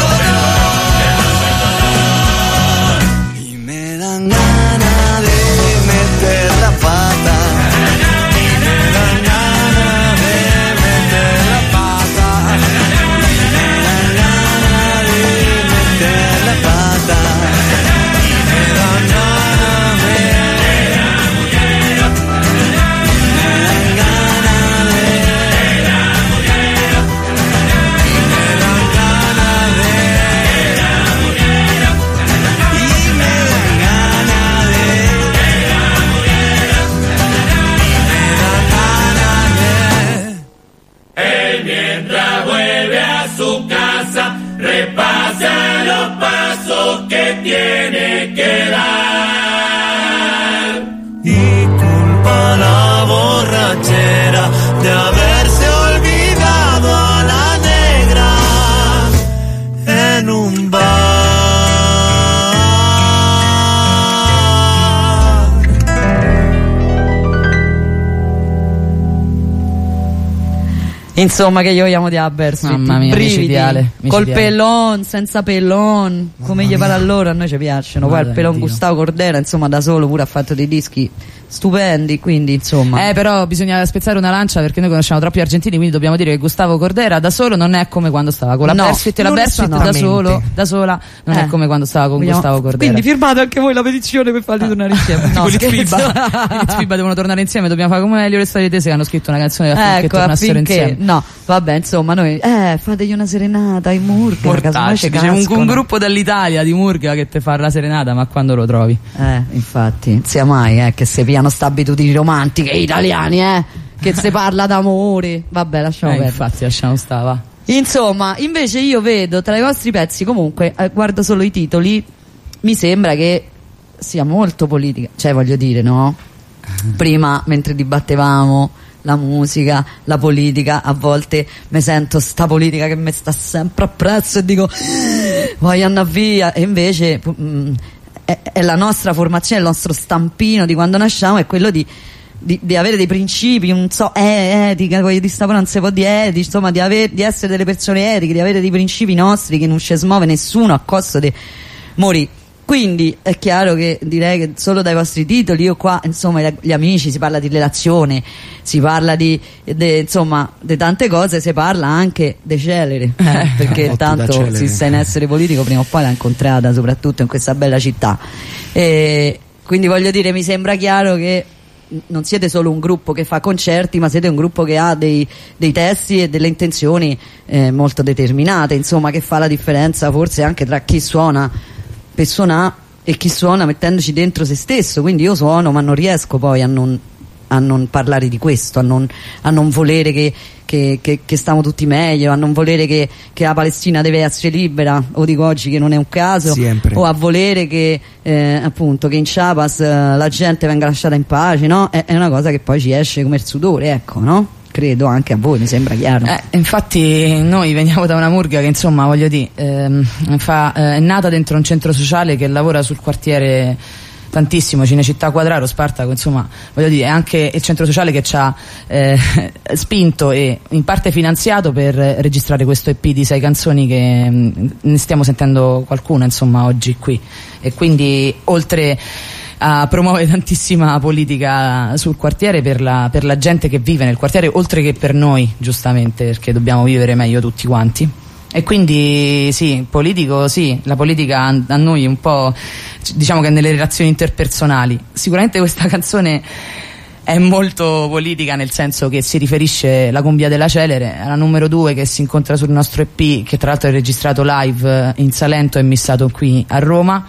[SPEAKER 14] dolor. Y me dan ganas de meter la pata. Y me dan ganas de meter la pata. Y me dan ganas de meter la pata. Y me dan ganas de
[SPEAKER 13] Él mientras vuelve a su casa repasa los pasos que tiene que dar.
[SPEAKER 14] y culpa la borrachera de haberse olvidado a la negra en un bar.
[SPEAKER 1] Insomma, che io amo di Abersuit.
[SPEAKER 10] Mamma mia,
[SPEAKER 1] brividi,
[SPEAKER 10] micidiale,
[SPEAKER 1] col
[SPEAKER 10] micidiale.
[SPEAKER 1] pellon, senza pellon, come gli pare a loro, a noi ci piacciono. Poi il
[SPEAKER 10] Madre
[SPEAKER 1] pellon
[SPEAKER 10] Dio.
[SPEAKER 1] Gustavo Cordera, insomma, da solo pure ha fatto dei dischi stupendi, quindi insomma.
[SPEAKER 10] Eh, però bisogna spezzare una lancia perché noi conosciamo troppi argentini, quindi dobbiamo dire che Gustavo Cordera da solo non è come quando stava con la
[SPEAKER 1] No,
[SPEAKER 10] Bersuit, e la
[SPEAKER 1] non
[SPEAKER 10] Bersuit da
[SPEAKER 1] assolutamente.
[SPEAKER 10] solo, da sola non
[SPEAKER 1] Eh.
[SPEAKER 10] è come quando stava con
[SPEAKER 1] Vogliamo-
[SPEAKER 10] Gustavo Cordera.
[SPEAKER 1] Quindi firmate anche voi la petizione per farli tornare insieme. No,
[SPEAKER 10] Tipo gli
[SPEAKER 1] scherzo.
[SPEAKER 10] Sfiba. Gli Sfiba devono tornare insieme, dobbiamo fare come Elio e le storie tese che hanno scritto una canzone affinché
[SPEAKER 1] Ecco,
[SPEAKER 10] tornassero
[SPEAKER 1] affinché,
[SPEAKER 10] insieme.
[SPEAKER 1] no, vabbè, insomma, noi, eh, fategli una serenata ai Murga, casomai ci
[SPEAKER 10] Mortacci, dice un,
[SPEAKER 1] cascano.
[SPEAKER 10] un gruppo dall'Italia di Murga che te fa la serenata, ma quando lo trovi?
[SPEAKER 1] Eh, infatti, non sia mai, eh, che se piano sta abitudini romantiche italiani, eh, che se parla d'amore. Vabbè, lasciamo
[SPEAKER 10] Eh,
[SPEAKER 1] perdere.
[SPEAKER 10] infatti, lasciamo stava.
[SPEAKER 1] Insomma, invece io vedo tra i vostri pezzi, comunque, eh, guardo solo i titoli, mi sembra che sia molto politica, cioè voglio dire, no? Prima, mentre dibattevamo la musica, la politica, a volte mi sento sta politica che mi sta sempre appresso e dico voglio andare via, e invece mm, è, è la nostra formazione, il nostro stampino di quando nasciamo è quello di Di, di avere dei principi, non so, eh, etica, voglio di sta non si può di etica, insomma, di, aver, di essere delle persone etiche, di avere dei principi nostri che non ci smuove nessuno a costo di morì. Quindi è chiaro che direi che solo dai vostri titoli, io qua, insomma, gli amici, si parla di relazione, si parla di, de, insomma, di tante cose, si parla anche di celere, eh, perché
[SPEAKER 3] Otto da
[SPEAKER 1] tanto
[SPEAKER 3] celere.
[SPEAKER 1] si sta in essere politico, prima o poi l'ha incontrata, soprattutto in questa bella città. E quindi voglio dire, mi sembra chiaro che non siete solo un gruppo che fa concerti, ma siete un gruppo che ha dei, dei testi e delle intenzioni eh, molto determinate, insomma, che fa la differenza forse anche tra chi suona per suonare e chi suona mettendoci dentro se stesso. Quindi io suono, ma non riesco poi a non, a non parlare di questo, a non, a non volere che, che, che, che stiamo tutti meglio, a non volere che, che la Palestina deve essere libera, o dico oggi che non è un caso,
[SPEAKER 3] Sempre.
[SPEAKER 1] o a volere che eh, appunto che in Chiapas eh, la gente venga lasciata in pace, no? È, è una cosa che poi ci esce come il sudore, ecco, no? Credo anche a voi, mi sembra chiaro.
[SPEAKER 10] Eh, infatti noi veniamo da una Murga che, insomma, voglio dire, ehm, fa, eh, è nata dentro un centro sociale che lavora sul quartiere tantissimo, Cinecittà Quadraro, Spartaco, insomma, voglio dire, è anche il centro sociale che ci ha eh, spinto e in parte finanziato per registrare questo E P di sei canzoni che mh, ne stiamo sentendo qualcuna, insomma, oggi qui. E quindi, oltre a promuovere tantissima politica sul quartiere per la, per la gente che vive nel quartiere, oltre che per noi, giustamente, perché dobbiamo vivere meglio tutti quanti. E quindi sì, politico, sì, la politica a, a noi un po', diciamo che nelle relazioni interpersonali. Sicuramente questa canzone è molto politica, nel senso che si riferisce, la Cumbia della Celere, alla numero due che si incontra sul nostro E P, che tra l'altro è registrato live in Salento e missato qui a Roma.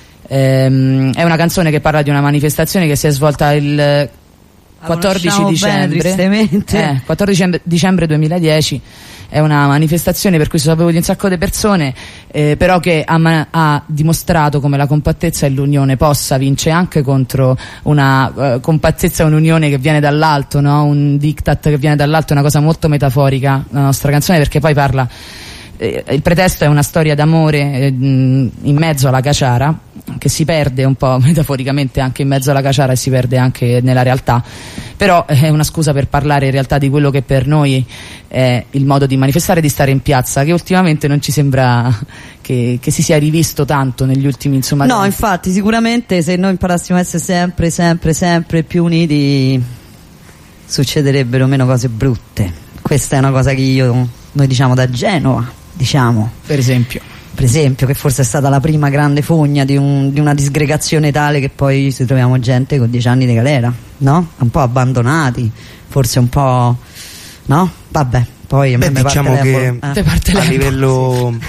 [SPEAKER 10] Ehm, è una canzone che parla di una manifestazione che si è svolta il quattordici
[SPEAKER 1] conosciamo bene,
[SPEAKER 10] dicembre,
[SPEAKER 1] tristemente.
[SPEAKER 10] eh, quattordici dicembre duemiladieci, è una manifestazione per cui sono sapute un sacco di persone, eh, però che ha, ma- ha dimostrato come la compattezza e l'unione possa vincere anche contro una uh, compattezza e un'unione che viene dall'alto, no? Un diktat che viene dall'alto, è una cosa molto metaforica la nostra canzone, perché poi parla, eh, il pretesto è una storia d'amore eh, in mezzo alla caciara, che si perde un po' metaforicamente anche in mezzo alla caciara e si perde anche nella realtà, però è una scusa per parlare in realtà di quello che per noi è il modo di manifestare, di stare in piazza, che ultimamente non ci sembra che, che si sia rivisto tanto negli ultimi, insomma.
[SPEAKER 1] No, infatti sicuramente se noi imparassimo a essere sempre sempre sempre più uniti succederebbero meno cose brutte. Questa è una cosa che io noi diciamo da Genova, diciamo
[SPEAKER 10] per esempio
[SPEAKER 1] per esempio che forse è stata la prima grande fogna di, un, di una disgregazione tale che poi ci troviamo gente con dieci anni di galera, no? Un po' abbandonati, forse un po', no? Vabbè, poi a me
[SPEAKER 3] Beh,
[SPEAKER 1] mi
[SPEAKER 3] diciamo
[SPEAKER 1] parte
[SPEAKER 3] che
[SPEAKER 1] l'epoca, eh.
[SPEAKER 3] a livello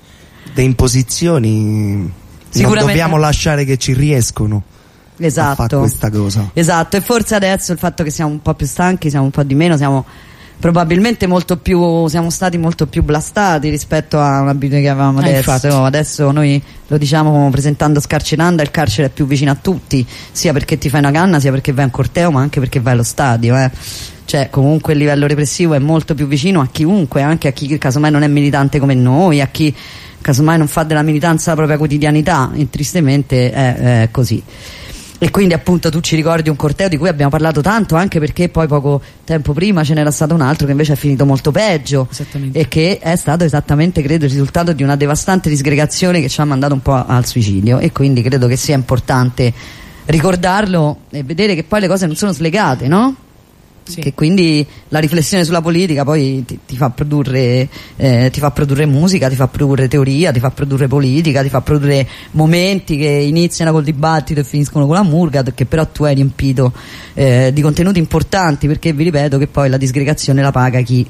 [SPEAKER 3] di imposizioni non dobbiamo lasciare che ci riescono
[SPEAKER 1] esatto.
[SPEAKER 3] a fare questa cosa.
[SPEAKER 1] Esatto, e forse adesso il fatto che siamo un po' più stanchi, siamo un po' di meno, siamo probabilmente molto più, siamo stati molto più blastati rispetto a un'abitudine che avevamo
[SPEAKER 10] eh,
[SPEAKER 1] adesso. Adesso noi lo diciamo presentando Scarcinanda, il carcere è più vicino a tutti, sia perché ti fai una canna, sia perché vai a un corteo, ma anche perché vai allo stadio, eh. Cioè comunque il livello repressivo è molto più vicino a chiunque, anche a chi casomai non è militante come noi, a chi casomai non fa della militanza la propria quotidianità, e tristemente è, è così. E quindi appunto tu ci ricordi un corteo di cui abbiamo parlato tanto, anche perché poi poco tempo prima ce n'era stato un altro che invece è finito molto peggio e che è stato esattamente, credo, il risultato di una devastante disgregazione che ci ha mandato un po' al suicidio, e quindi credo che sia importante ricordarlo e vedere che poi le cose non sono slegate, no? Sì. Che quindi la riflessione sulla politica poi ti, ti fa produrre eh, ti fa produrre musica, ti fa produrre teoria, ti fa produrre politica, ti fa produrre momenti che iniziano col dibattito e finiscono con la murga, che però tu hai riempito eh, di contenuti importanti, perché vi ripeto che poi la disgregazione la paga chi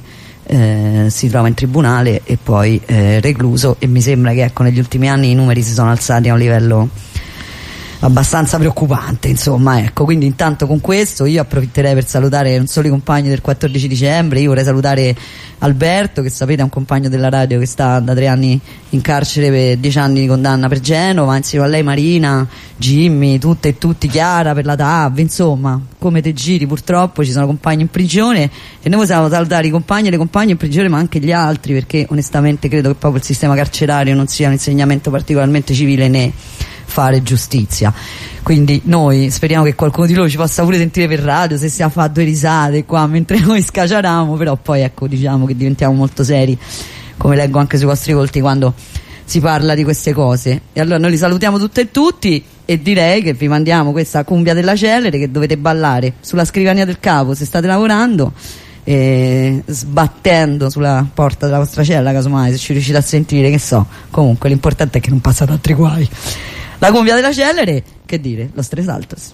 [SPEAKER 1] eh, si trova in tribunale e poi eh, recluso, e mi sembra che ecco negli ultimi anni i numeri si sono alzati a un livello abbastanza preoccupante, insomma, ecco. Quindi intanto con questo io approfitterei per salutare non solo i compagni del quattordici dicembre, io vorrei salutare Alberto, che sapete è un compagno della radio che sta da tre anni in carcere per dieci anni di condanna per Genova, insieme a lei Marina, Jimmy, tutte e tutti, Chiara per la T A V, insomma, come te giri purtroppo ci sono compagni in prigione, e noi possiamo salutare i compagni e le compagne in prigione, ma anche gli altri, perché onestamente credo che proprio il sistema carcerario non sia un insegnamento particolarmente civile né fare giustizia. Quindi noi speriamo che qualcuno di loro ci possa pure sentire per radio, se si fa due risate qua mentre noi scaciariamo, però poi ecco diciamo che diventiamo molto seri, come leggo anche sui vostri volti quando si parla di queste cose. E allora noi li salutiamo tutte e tutti e direi che vi mandiamo questa Cumbia della Celere che dovete ballare sulla scrivania del capo se state lavorando, e sbattendo sulla porta della vostra cella casomai, se ci riuscite a sentire, che so, comunque l'importante è che non passate altri guai. La Cumbia della Celere, che dire, Los Tres Altos.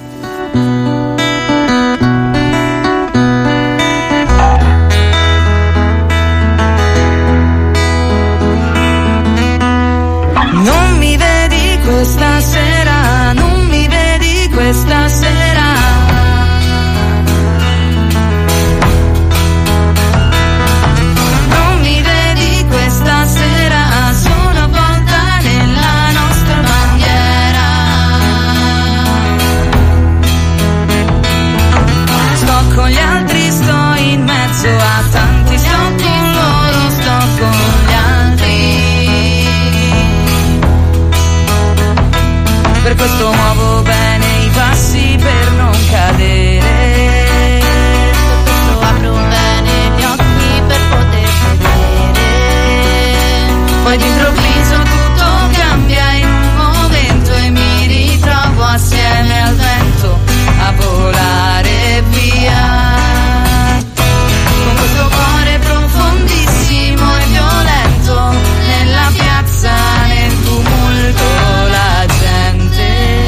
[SPEAKER 16] Non mi vedi questa sera, non mi vedi questa sera. Non mi vedi questa sera, sono avvolta nella nostra bandiera. Sto con gli altri, sto in mezzo a tanti, sto con loro, sto con gli altri. Per questo muovo bene i passi per non cadere. Per questo apro bene gli occhi per poter vedere. Poi d'improvviso tutto cambia in un momento e mi ritrovo assieme al vento a volare via. Con questo cuore profondissimo e violento nella piazza, nel tumulto, la gente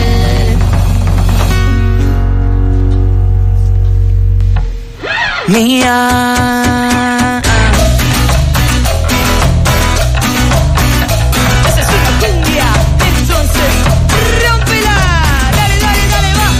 [SPEAKER 16] mia. Questa è super cumbia, entonces rompila, dale, dale, dale, va.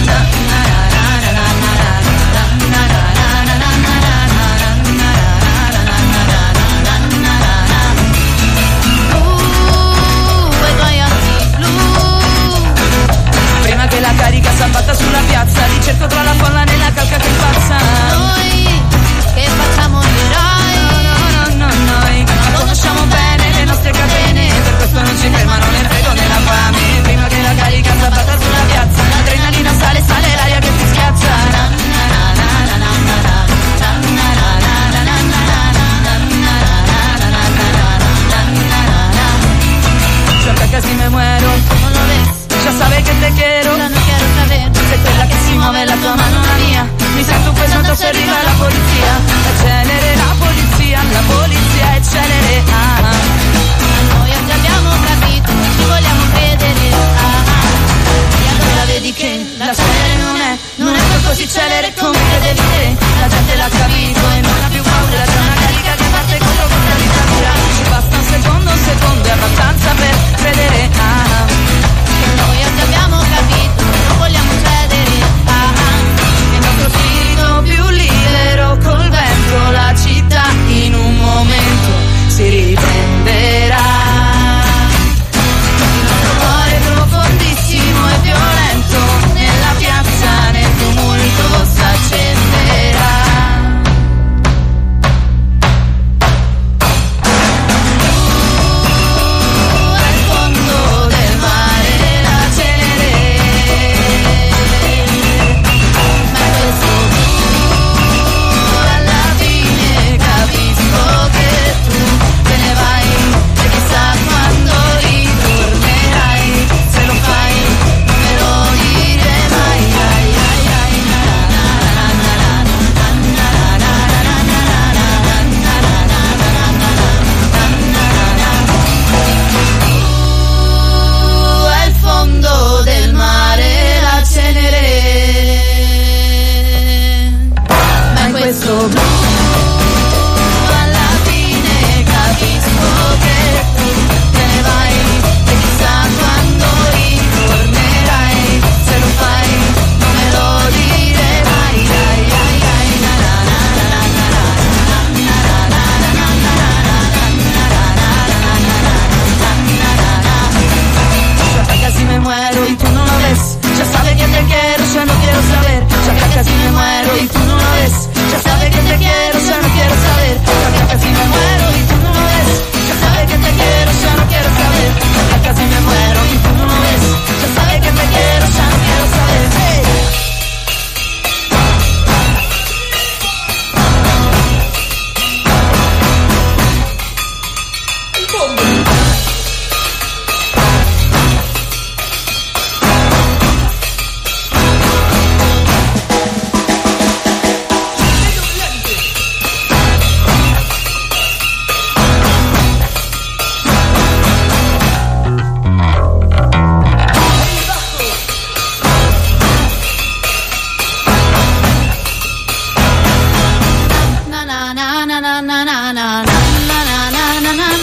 [SPEAKER 6] na na na na na na na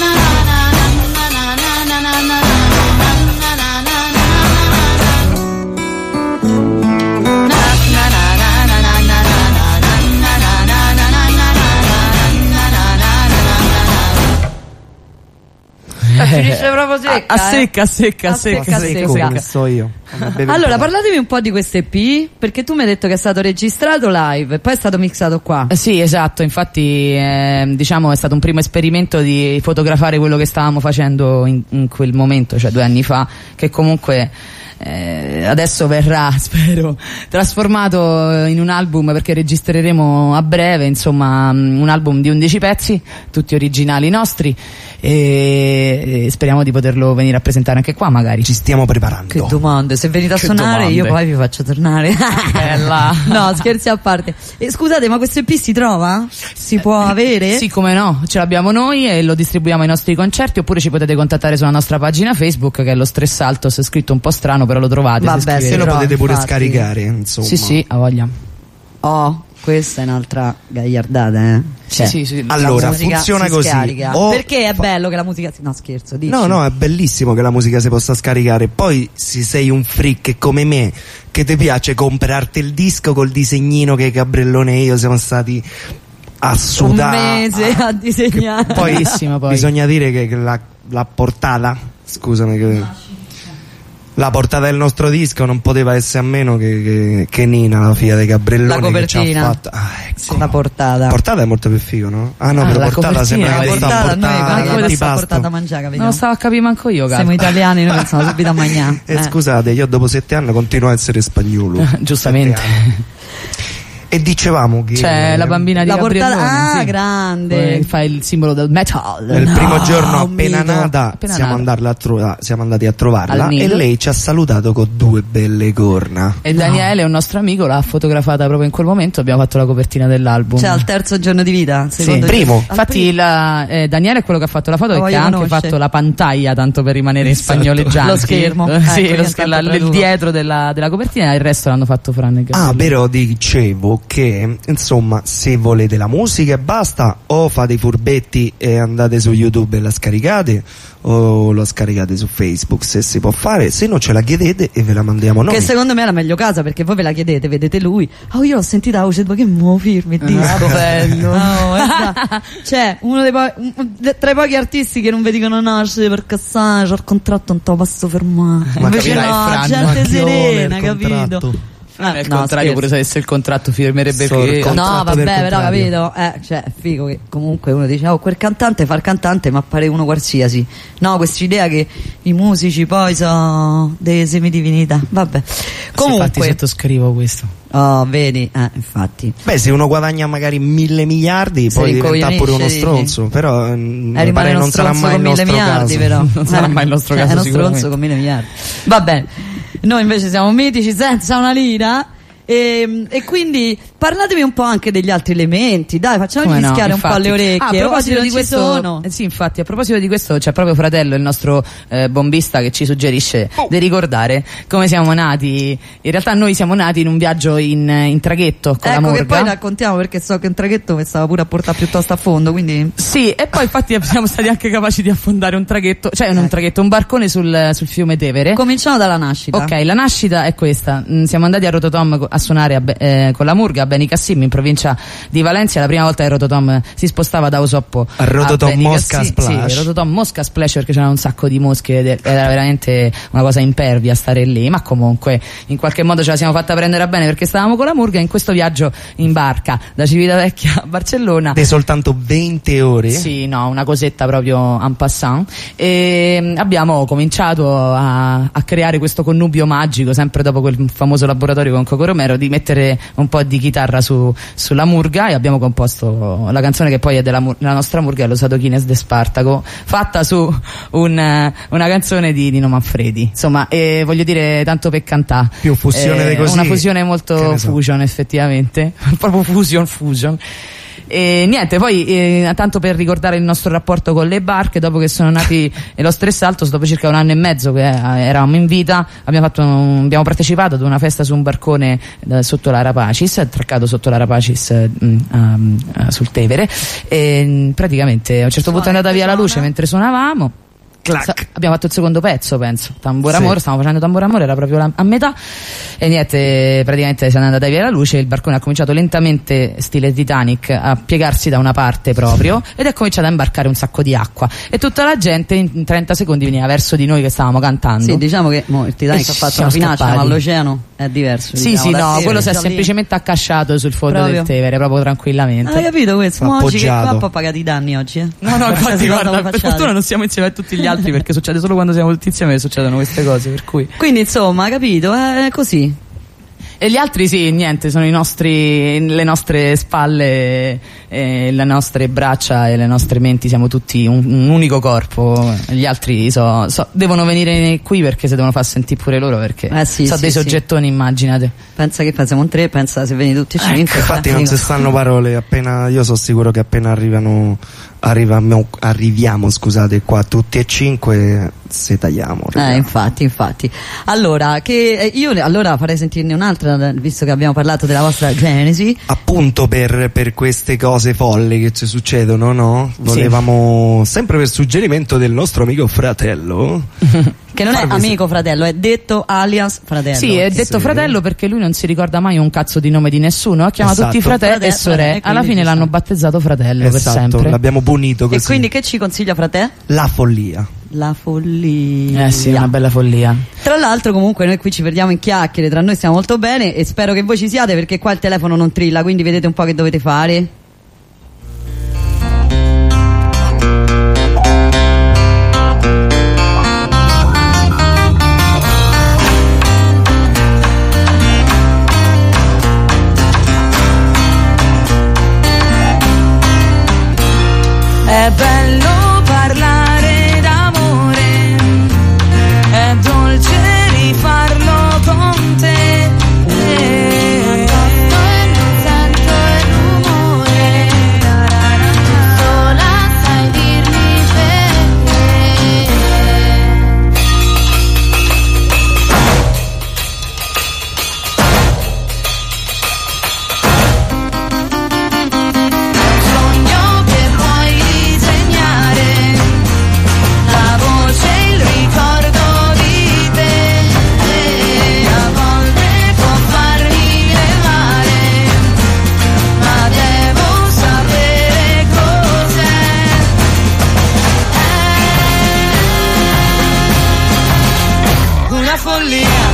[SPEAKER 1] finisce proprio secca,
[SPEAKER 10] a secca,
[SPEAKER 1] eh?
[SPEAKER 10] secca,
[SPEAKER 1] a
[SPEAKER 10] secca,
[SPEAKER 1] secca,
[SPEAKER 10] secca,
[SPEAKER 1] secca.
[SPEAKER 10] secca.
[SPEAKER 3] So io.
[SPEAKER 1] Allora, parlatemi un po' di questo E P, perché tu mi hai detto che è stato registrato live e poi è stato mixato qua.
[SPEAKER 10] Eh, sì, esatto, infatti eh, diciamo è stato un primo esperimento di fotografare quello che stavamo facendo in, in quel momento, cioè due anni fa, che comunque eh, adesso verrà, spero, trasformato in un album, perché registreremo a breve, insomma, un album di undici pezzi, tutti originali nostri, e, e speriamo di poterlo venire a presentare anche qua magari.
[SPEAKER 3] Ci stiamo preparando.
[SPEAKER 1] Che domande, se venite a
[SPEAKER 10] Che
[SPEAKER 1] suonare
[SPEAKER 10] domande.
[SPEAKER 1] io poi vi faccio tornare.
[SPEAKER 10] Bella.
[SPEAKER 1] No, scherzi a parte. E scusate, ma questo E P si trova? Si può avere?
[SPEAKER 10] Sì, come no, ce l'abbiamo noi e lo distribuiamo ai nostri concerti, oppure ci potete contattare sulla nostra pagina Facebook, che è lo Stress Altos, scritto un po' strano, però lo trovate.
[SPEAKER 1] Vabbè,
[SPEAKER 10] se,
[SPEAKER 3] se
[SPEAKER 10] se
[SPEAKER 3] lo
[SPEAKER 1] però,
[SPEAKER 3] potete pure
[SPEAKER 1] infatti.
[SPEAKER 3] scaricare, insomma.
[SPEAKER 10] Sì, sì, ha voglia.
[SPEAKER 1] Oh, questa è un'altra gagliardata, eh?
[SPEAKER 10] Sì, sì, sì.
[SPEAKER 3] Allora,
[SPEAKER 1] la musica
[SPEAKER 3] funziona
[SPEAKER 1] si
[SPEAKER 3] così.
[SPEAKER 1] scarica.
[SPEAKER 3] O
[SPEAKER 1] Perché è
[SPEAKER 3] fa-
[SPEAKER 1] bello che la musica si... No, scherzo, dici.
[SPEAKER 3] No, no, è bellissimo che la musica si possa scaricare. Poi se sei un freak come me, che ti piace comprarti il disco col disegnino che Gabriellone e io siamo stati a
[SPEAKER 1] Un
[SPEAKER 3] sudare.
[SPEAKER 1] mese a disegnare.
[SPEAKER 3] Poi,
[SPEAKER 10] Bellissima, poi.
[SPEAKER 3] bisogna dire che che la, la portata, scusami, che la portata del nostro disco non poteva essere a meno che, che, che Nina, la figlia di Gabriellone,
[SPEAKER 1] La
[SPEAKER 3] che ci ha
[SPEAKER 1] copertina.
[SPEAKER 3] fatto. Ah, ecco.
[SPEAKER 1] La portata.
[SPEAKER 3] La portata è molto più figo, no? Ah no,
[SPEAKER 10] Ah,
[SPEAKER 3] però
[SPEAKER 10] la
[SPEAKER 3] portata
[SPEAKER 10] copertina,
[SPEAKER 3] sembra
[SPEAKER 10] la
[SPEAKER 3] che sta
[SPEAKER 1] portata, noi
[SPEAKER 3] portata
[SPEAKER 1] quando sta
[SPEAKER 3] l'antipasto.
[SPEAKER 1] portata a mangiare, capito?
[SPEAKER 10] Non lo stavo a capire manco io,
[SPEAKER 1] Siamo
[SPEAKER 10] cazzo.
[SPEAKER 1] italiani, noi pensiamo subito a mangiare.
[SPEAKER 3] E scusate, io dopo sette anni continuo a essere spagnolo.
[SPEAKER 10] Giustamente.
[SPEAKER 3] Sette anni. E dicevamo che
[SPEAKER 10] C'è la bambina di
[SPEAKER 1] La portata,
[SPEAKER 10] Gabriellone,
[SPEAKER 1] ah,
[SPEAKER 10] sì.
[SPEAKER 1] grande.
[SPEAKER 10] Eh, fa il simbolo del metal.
[SPEAKER 3] il primo
[SPEAKER 1] No,
[SPEAKER 3] giorno
[SPEAKER 1] un
[SPEAKER 3] appena
[SPEAKER 1] mito.
[SPEAKER 3] nata
[SPEAKER 10] Appena
[SPEAKER 3] siamo,
[SPEAKER 10] nata.
[SPEAKER 3] andati a tro- siamo andati a trovarla
[SPEAKER 10] Al
[SPEAKER 3] e
[SPEAKER 10] nido.
[SPEAKER 3] lei ci ha salutato con due belle corna.
[SPEAKER 10] E Daniele, un nostro amico, l'ha fotografata proprio in quel momento. Abbiamo fatto la copertina dell'album.
[SPEAKER 1] Cioè al terzo giorno di vita,
[SPEAKER 10] Sì.
[SPEAKER 1] secondo
[SPEAKER 3] Primo.
[SPEAKER 1] Al
[SPEAKER 10] Infatti la- eh, Daniele è quello che ha fatto la foto
[SPEAKER 1] Lo
[SPEAKER 10] e che
[SPEAKER 1] voglio
[SPEAKER 10] ha anche
[SPEAKER 1] conoscere.
[SPEAKER 10] fatto la pantaglia, tanto per rimanere
[SPEAKER 3] Esatto.
[SPEAKER 10] spagnoleggianti.
[SPEAKER 1] Lo schermo.
[SPEAKER 10] Eh, sì,
[SPEAKER 1] Ecco,
[SPEAKER 10] lo
[SPEAKER 1] io
[SPEAKER 10] sch-
[SPEAKER 1] intanto
[SPEAKER 10] la- il
[SPEAKER 1] traduco.
[SPEAKER 10] dietro della, della copertina, e il resto l'hanno fatto Fran e
[SPEAKER 3] Ah,
[SPEAKER 10] Gabriele.
[SPEAKER 3] però dicevo che insomma, se volete la musica e basta, o fate i furbetti e andate su YouTube e la scaricate, o la scaricate su Facebook, se si può fare, se no ce la chiedete e ve la mandiamo noi.
[SPEAKER 1] Che secondo me è la meglio casa, perché voi ve la chiedete, vedete lui. Oh, io l'ho sentita la voce, ma che muovo firme il disco.
[SPEAKER 10] Ah, bello.
[SPEAKER 1] Oh, guarda. Cioè, uno dei po- un- un- tra i pochi artisti che non vi dicono nasce perché sai, c'ho il contratto, non te lo posso fermare.
[SPEAKER 3] Ma
[SPEAKER 1] Invece
[SPEAKER 3] capirai,
[SPEAKER 1] no,
[SPEAKER 10] Fran,
[SPEAKER 1] gente
[SPEAKER 3] ma chi vuole
[SPEAKER 1] serena,
[SPEAKER 3] il
[SPEAKER 1] capito?
[SPEAKER 3] contratto?
[SPEAKER 1] Ah,
[SPEAKER 10] È il
[SPEAKER 1] no,
[SPEAKER 10] contrario,
[SPEAKER 1] scherzo.
[SPEAKER 10] pure se avesse il contratto firmerebbe
[SPEAKER 3] Solo il
[SPEAKER 10] che
[SPEAKER 3] contratto.
[SPEAKER 1] No, vabbè,
[SPEAKER 3] del
[SPEAKER 1] però
[SPEAKER 3] contrario.
[SPEAKER 1] capito? Eh, cioè, è figo che comunque uno dice, oh, quel cantante fa il cantante, ma pare uno qualsiasi. No, quest'idea che i musici poi sono dei semidivinità. Vabbè.
[SPEAKER 10] Infatti
[SPEAKER 1] Comunque,
[SPEAKER 10] sottoscrivo questo.
[SPEAKER 1] oh, vedi, eh, infatti.
[SPEAKER 3] Beh, se uno guadagna magari mille miliardi,
[SPEAKER 1] Se
[SPEAKER 3] poi diventa
[SPEAKER 1] rincoglionisce,
[SPEAKER 3] pure uno
[SPEAKER 1] dici?
[SPEAKER 3] stronzo. Però mm,
[SPEAKER 1] Eh, rimane
[SPEAKER 3] pare
[SPEAKER 1] uno
[SPEAKER 3] non sarà
[SPEAKER 1] stronzo
[SPEAKER 3] mai il
[SPEAKER 1] con mille
[SPEAKER 3] nostro
[SPEAKER 1] miliardi,
[SPEAKER 3] caso.
[SPEAKER 1] però.
[SPEAKER 10] Non sarà mai il nostro
[SPEAKER 1] Eh,
[SPEAKER 10] caso,
[SPEAKER 1] è uno stronzo
[SPEAKER 10] sicuramente.
[SPEAKER 1] con mille miliardi. Va bene. Noi invece siamo mitici senza una lira. E, e quindi parlatemi un po' anche degli altri elementi, dai, facciamoci
[SPEAKER 10] Come no,
[SPEAKER 1] fischiare un po'
[SPEAKER 10] infatti.
[SPEAKER 1] alle orecchie.
[SPEAKER 10] Ah, a proposito
[SPEAKER 1] Oggi non
[SPEAKER 10] di
[SPEAKER 1] ci
[SPEAKER 10] questo,
[SPEAKER 1] sono.
[SPEAKER 10] eh, sì, infatti, a proposito di questo c'è proprio Fratello, il nostro eh, bombista, che ci suggerisce
[SPEAKER 1] Oh.
[SPEAKER 10] di ricordare come siamo nati. In realtà noi siamo nati in un viaggio in, in traghetto con la
[SPEAKER 1] Ecco,
[SPEAKER 10] Morga.
[SPEAKER 1] che poi raccontiamo, perché so che un traghetto mi stava pure a portare piuttosto a fondo, quindi
[SPEAKER 10] Sì, e poi infatti siamo stati anche capaci di affondare un traghetto, cioè non un traghetto, un barcone sul, sul fiume Tevere.
[SPEAKER 1] cominciamo dalla nascita.
[SPEAKER 10] Ok, la nascita è questa. Mm, siamo andati a Rototom co- a suonare a Be- eh, con la Murga a Benicassim, in provincia di Valencia. La prima volta che Rototom si spostava da Osoppo
[SPEAKER 3] A Rototom
[SPEAKER 10] Benicassim.
[SPEAKER 3] Mosca Splash.
[SPEAKER 10] Sì, Rototom Mosca Splash, perché c'erano un sacco di mosche ed era veramente una cosa impervia stare lì, ma comunque in qualche modo ce la siamo fatta prendere bene, perché stavamo con la Murga in questo viaggio in barca da Civitavecchia a Barcellona.
[SPEAKER 3] Di soltanto venti ore?
[SPEAKER 10] Sì, no, una cosetta proprio en passant. E mm, abbiamo cominciato a, a creare questo connubio magico, sempre dopo quel famoso laboratorio con Coco Romero, di mettere un po' di chitarra su, sulla Murga, e abbiamo composto la canzone che poi è della, mur- della nostra Murga, Lo Sadochines de Spartaco, fatta su un, eh, una canzone di Nino Manfredi. Insomma, e voglio dire, tanto per cantà.
[SPEAKER 3] Più fusione
[SPEAKER 10] Eh,
[SPEAKER 3] di così,
[SPEAKER 10] una fusione
[SPEAKER 3] che
[SPEAKER 10] molto
[SPEAKER 3] ne so.
[SPEAKER 10] fusion, effettivamente. Proprio fusion, fusion. E niente, poi eh, tanto per ricordare il nostro rapporto con le barche, dopo che sono nati lo Tres Saltos, dopo circa un anno e mezzo che eh, eravamo in vita, abbiamo, fatto un, abbiamo partecipato ad una festa su un barcone eh, sotto la Rapacis, attraccato sotto la Rapacis eh, um, uh, sul Tevere, e praticamente a un certo punto è andata via la luce mentre suonavamo. Sa- abbiamo fatto il secondo pezzo, penso, Tambor Amore, sì. Stavamo facendo Tambor Amore, era proprio la- a metà, e niente, praticamente se è andata via la luce, il barcone ha cominciato lentamente, stile Titanic, a piegarsi da una parte proprio, ed è cominciato a imbarcare un sacco di acqua, e tutta la gente in trenta secondi veniva verso di noi che stavamo cantando.
[SPEAKER 1] Sì, diciamo che mo, il Titanic ha fatto una finaccia, ma all'oceano è diverso.
[SPEAKER 10] Sì,
[SPEAKER 1] diciamo,
[SPEAKER 10] sì, no,
[SPEAKER 1] Tevere,
[SPEAKER 10] quello si è
[SPEAKER 1] lì.
[SPEAKER 10] semplicemente accasciato sul fondo
[SPEAKER 1] Proprio.
[SPEAKER 10] del Tevere, proprio tranquillamente.
[SPEAKER 1] Hai capito questo? Mo oggi che
[SPEAKER 3] Appoggiato.
[SPEAKER 1] qua poi pagati i danni oggi, eh?
[SPEAKER 10] No, no, infatti,
[SPEAKER 1] Qualsiasi cosa
[SPEAKER 10] guarda,
[SPEAKER 1] lo
[SPEAKER 10] per
[SPEAKER 1] facciate.
[SPEAKER 10] fortuna non siamo insieme a tutti gli altri, perché succede solo quando siamo tutti insieme che succedono queste cose, per cui.
[SPEAKER 1] Quindi insomma, capito? È così.
[SPEAKER 10] E gli altri sì, niente, sono i nostri, le nostre spalle, eh, le nostre braccia e le nostre menti, siamo tutti un, un unico corpo. Gli altri so, so, devono venire qui perché se devono far sentire pure loro, perché
[SPEAKER 1] Eh sì,
[SPEAKER 10] sono
[SPEAKER 1] sì,
[SPEAKER 10] dei
[SPEAKER 1] sì.
[SPEAKER 10] soggettoni, immaginate.
[SPEAKER 1] Pensa che siamo in tre, pensa se veni tutti e cinque.
[SPEAKER 3] Infatti non si stanno parole, appena io sono sicuro che appena arrivano arriviamo, arriviamo scusate qua tutti e cinque se tagliamo.
[SPEAKER 1] Eh, infatti, infatti. Allora, che eh, io allora farei sentirne un'altra, visto che abbiamo parlato della vostra Genesi.
[SPEAKER 3] Appunto per, per queste cose folli che ci succedono, no? Volevamo, sempre per suggerimento del nostro amico fratello,
[SPEAKER 1] Che non è
[SPEAKER 3] farvi
[SPEAKER 1] amico fratello, è detto alias fratello.
[SPEAKER 10] Sì, è detto
[SPEAKER 3] Sì.
[SPEAKER 10] fratello perché lui non si ricorda mai un cazzo di nome di nessuno, ha chiamato
[SPEAKER 3] Esatto.
[SPEAKER 10] tutti fratelli
[SPEAKER 1] Frate-
[SPEAKER 10] e sorelle,
[SPEAKER 1] frate-
[SPEAKER 10] alla
[SPEAKER 1] quindi
[SPEAKER 10] fine
[SPEAKER 1] ci
[SPEAKER 10] l'hanno
[SPEAKER 1] sta.
[SPEAKER 10] battezzato fratello per
[SPEAKER 3] esatto,
[SPEAKER 10] sempre.
[SPEAKER 3] l'abbiamo punito così.
[SPEAKER 1] E quindi che ci consiglia frate?
[SPEAKER 3] La follia.
[SPEAKER 1] La follia.
[SPEAKER 10] Eh sì, una bella follia.
[SPEAKER 1] Tra l'altro comunque noi qui ci perdiamo in chiacchiere, tra noi stiamo molto bene e spero che voi ci siate, perché qua il telefono non trilla, quindi vedete un po' che dovete fare.
[SPEAKER 16] È bello parlare d'amore, è dolce rifarlo con te. Non tosto e non sento il rumore, sola sai dirmi perché. Sogno che puoi disegnare, la voce, il ricordo di te, e a volte può farmi male, ma devo sapere cos'è. È una follia.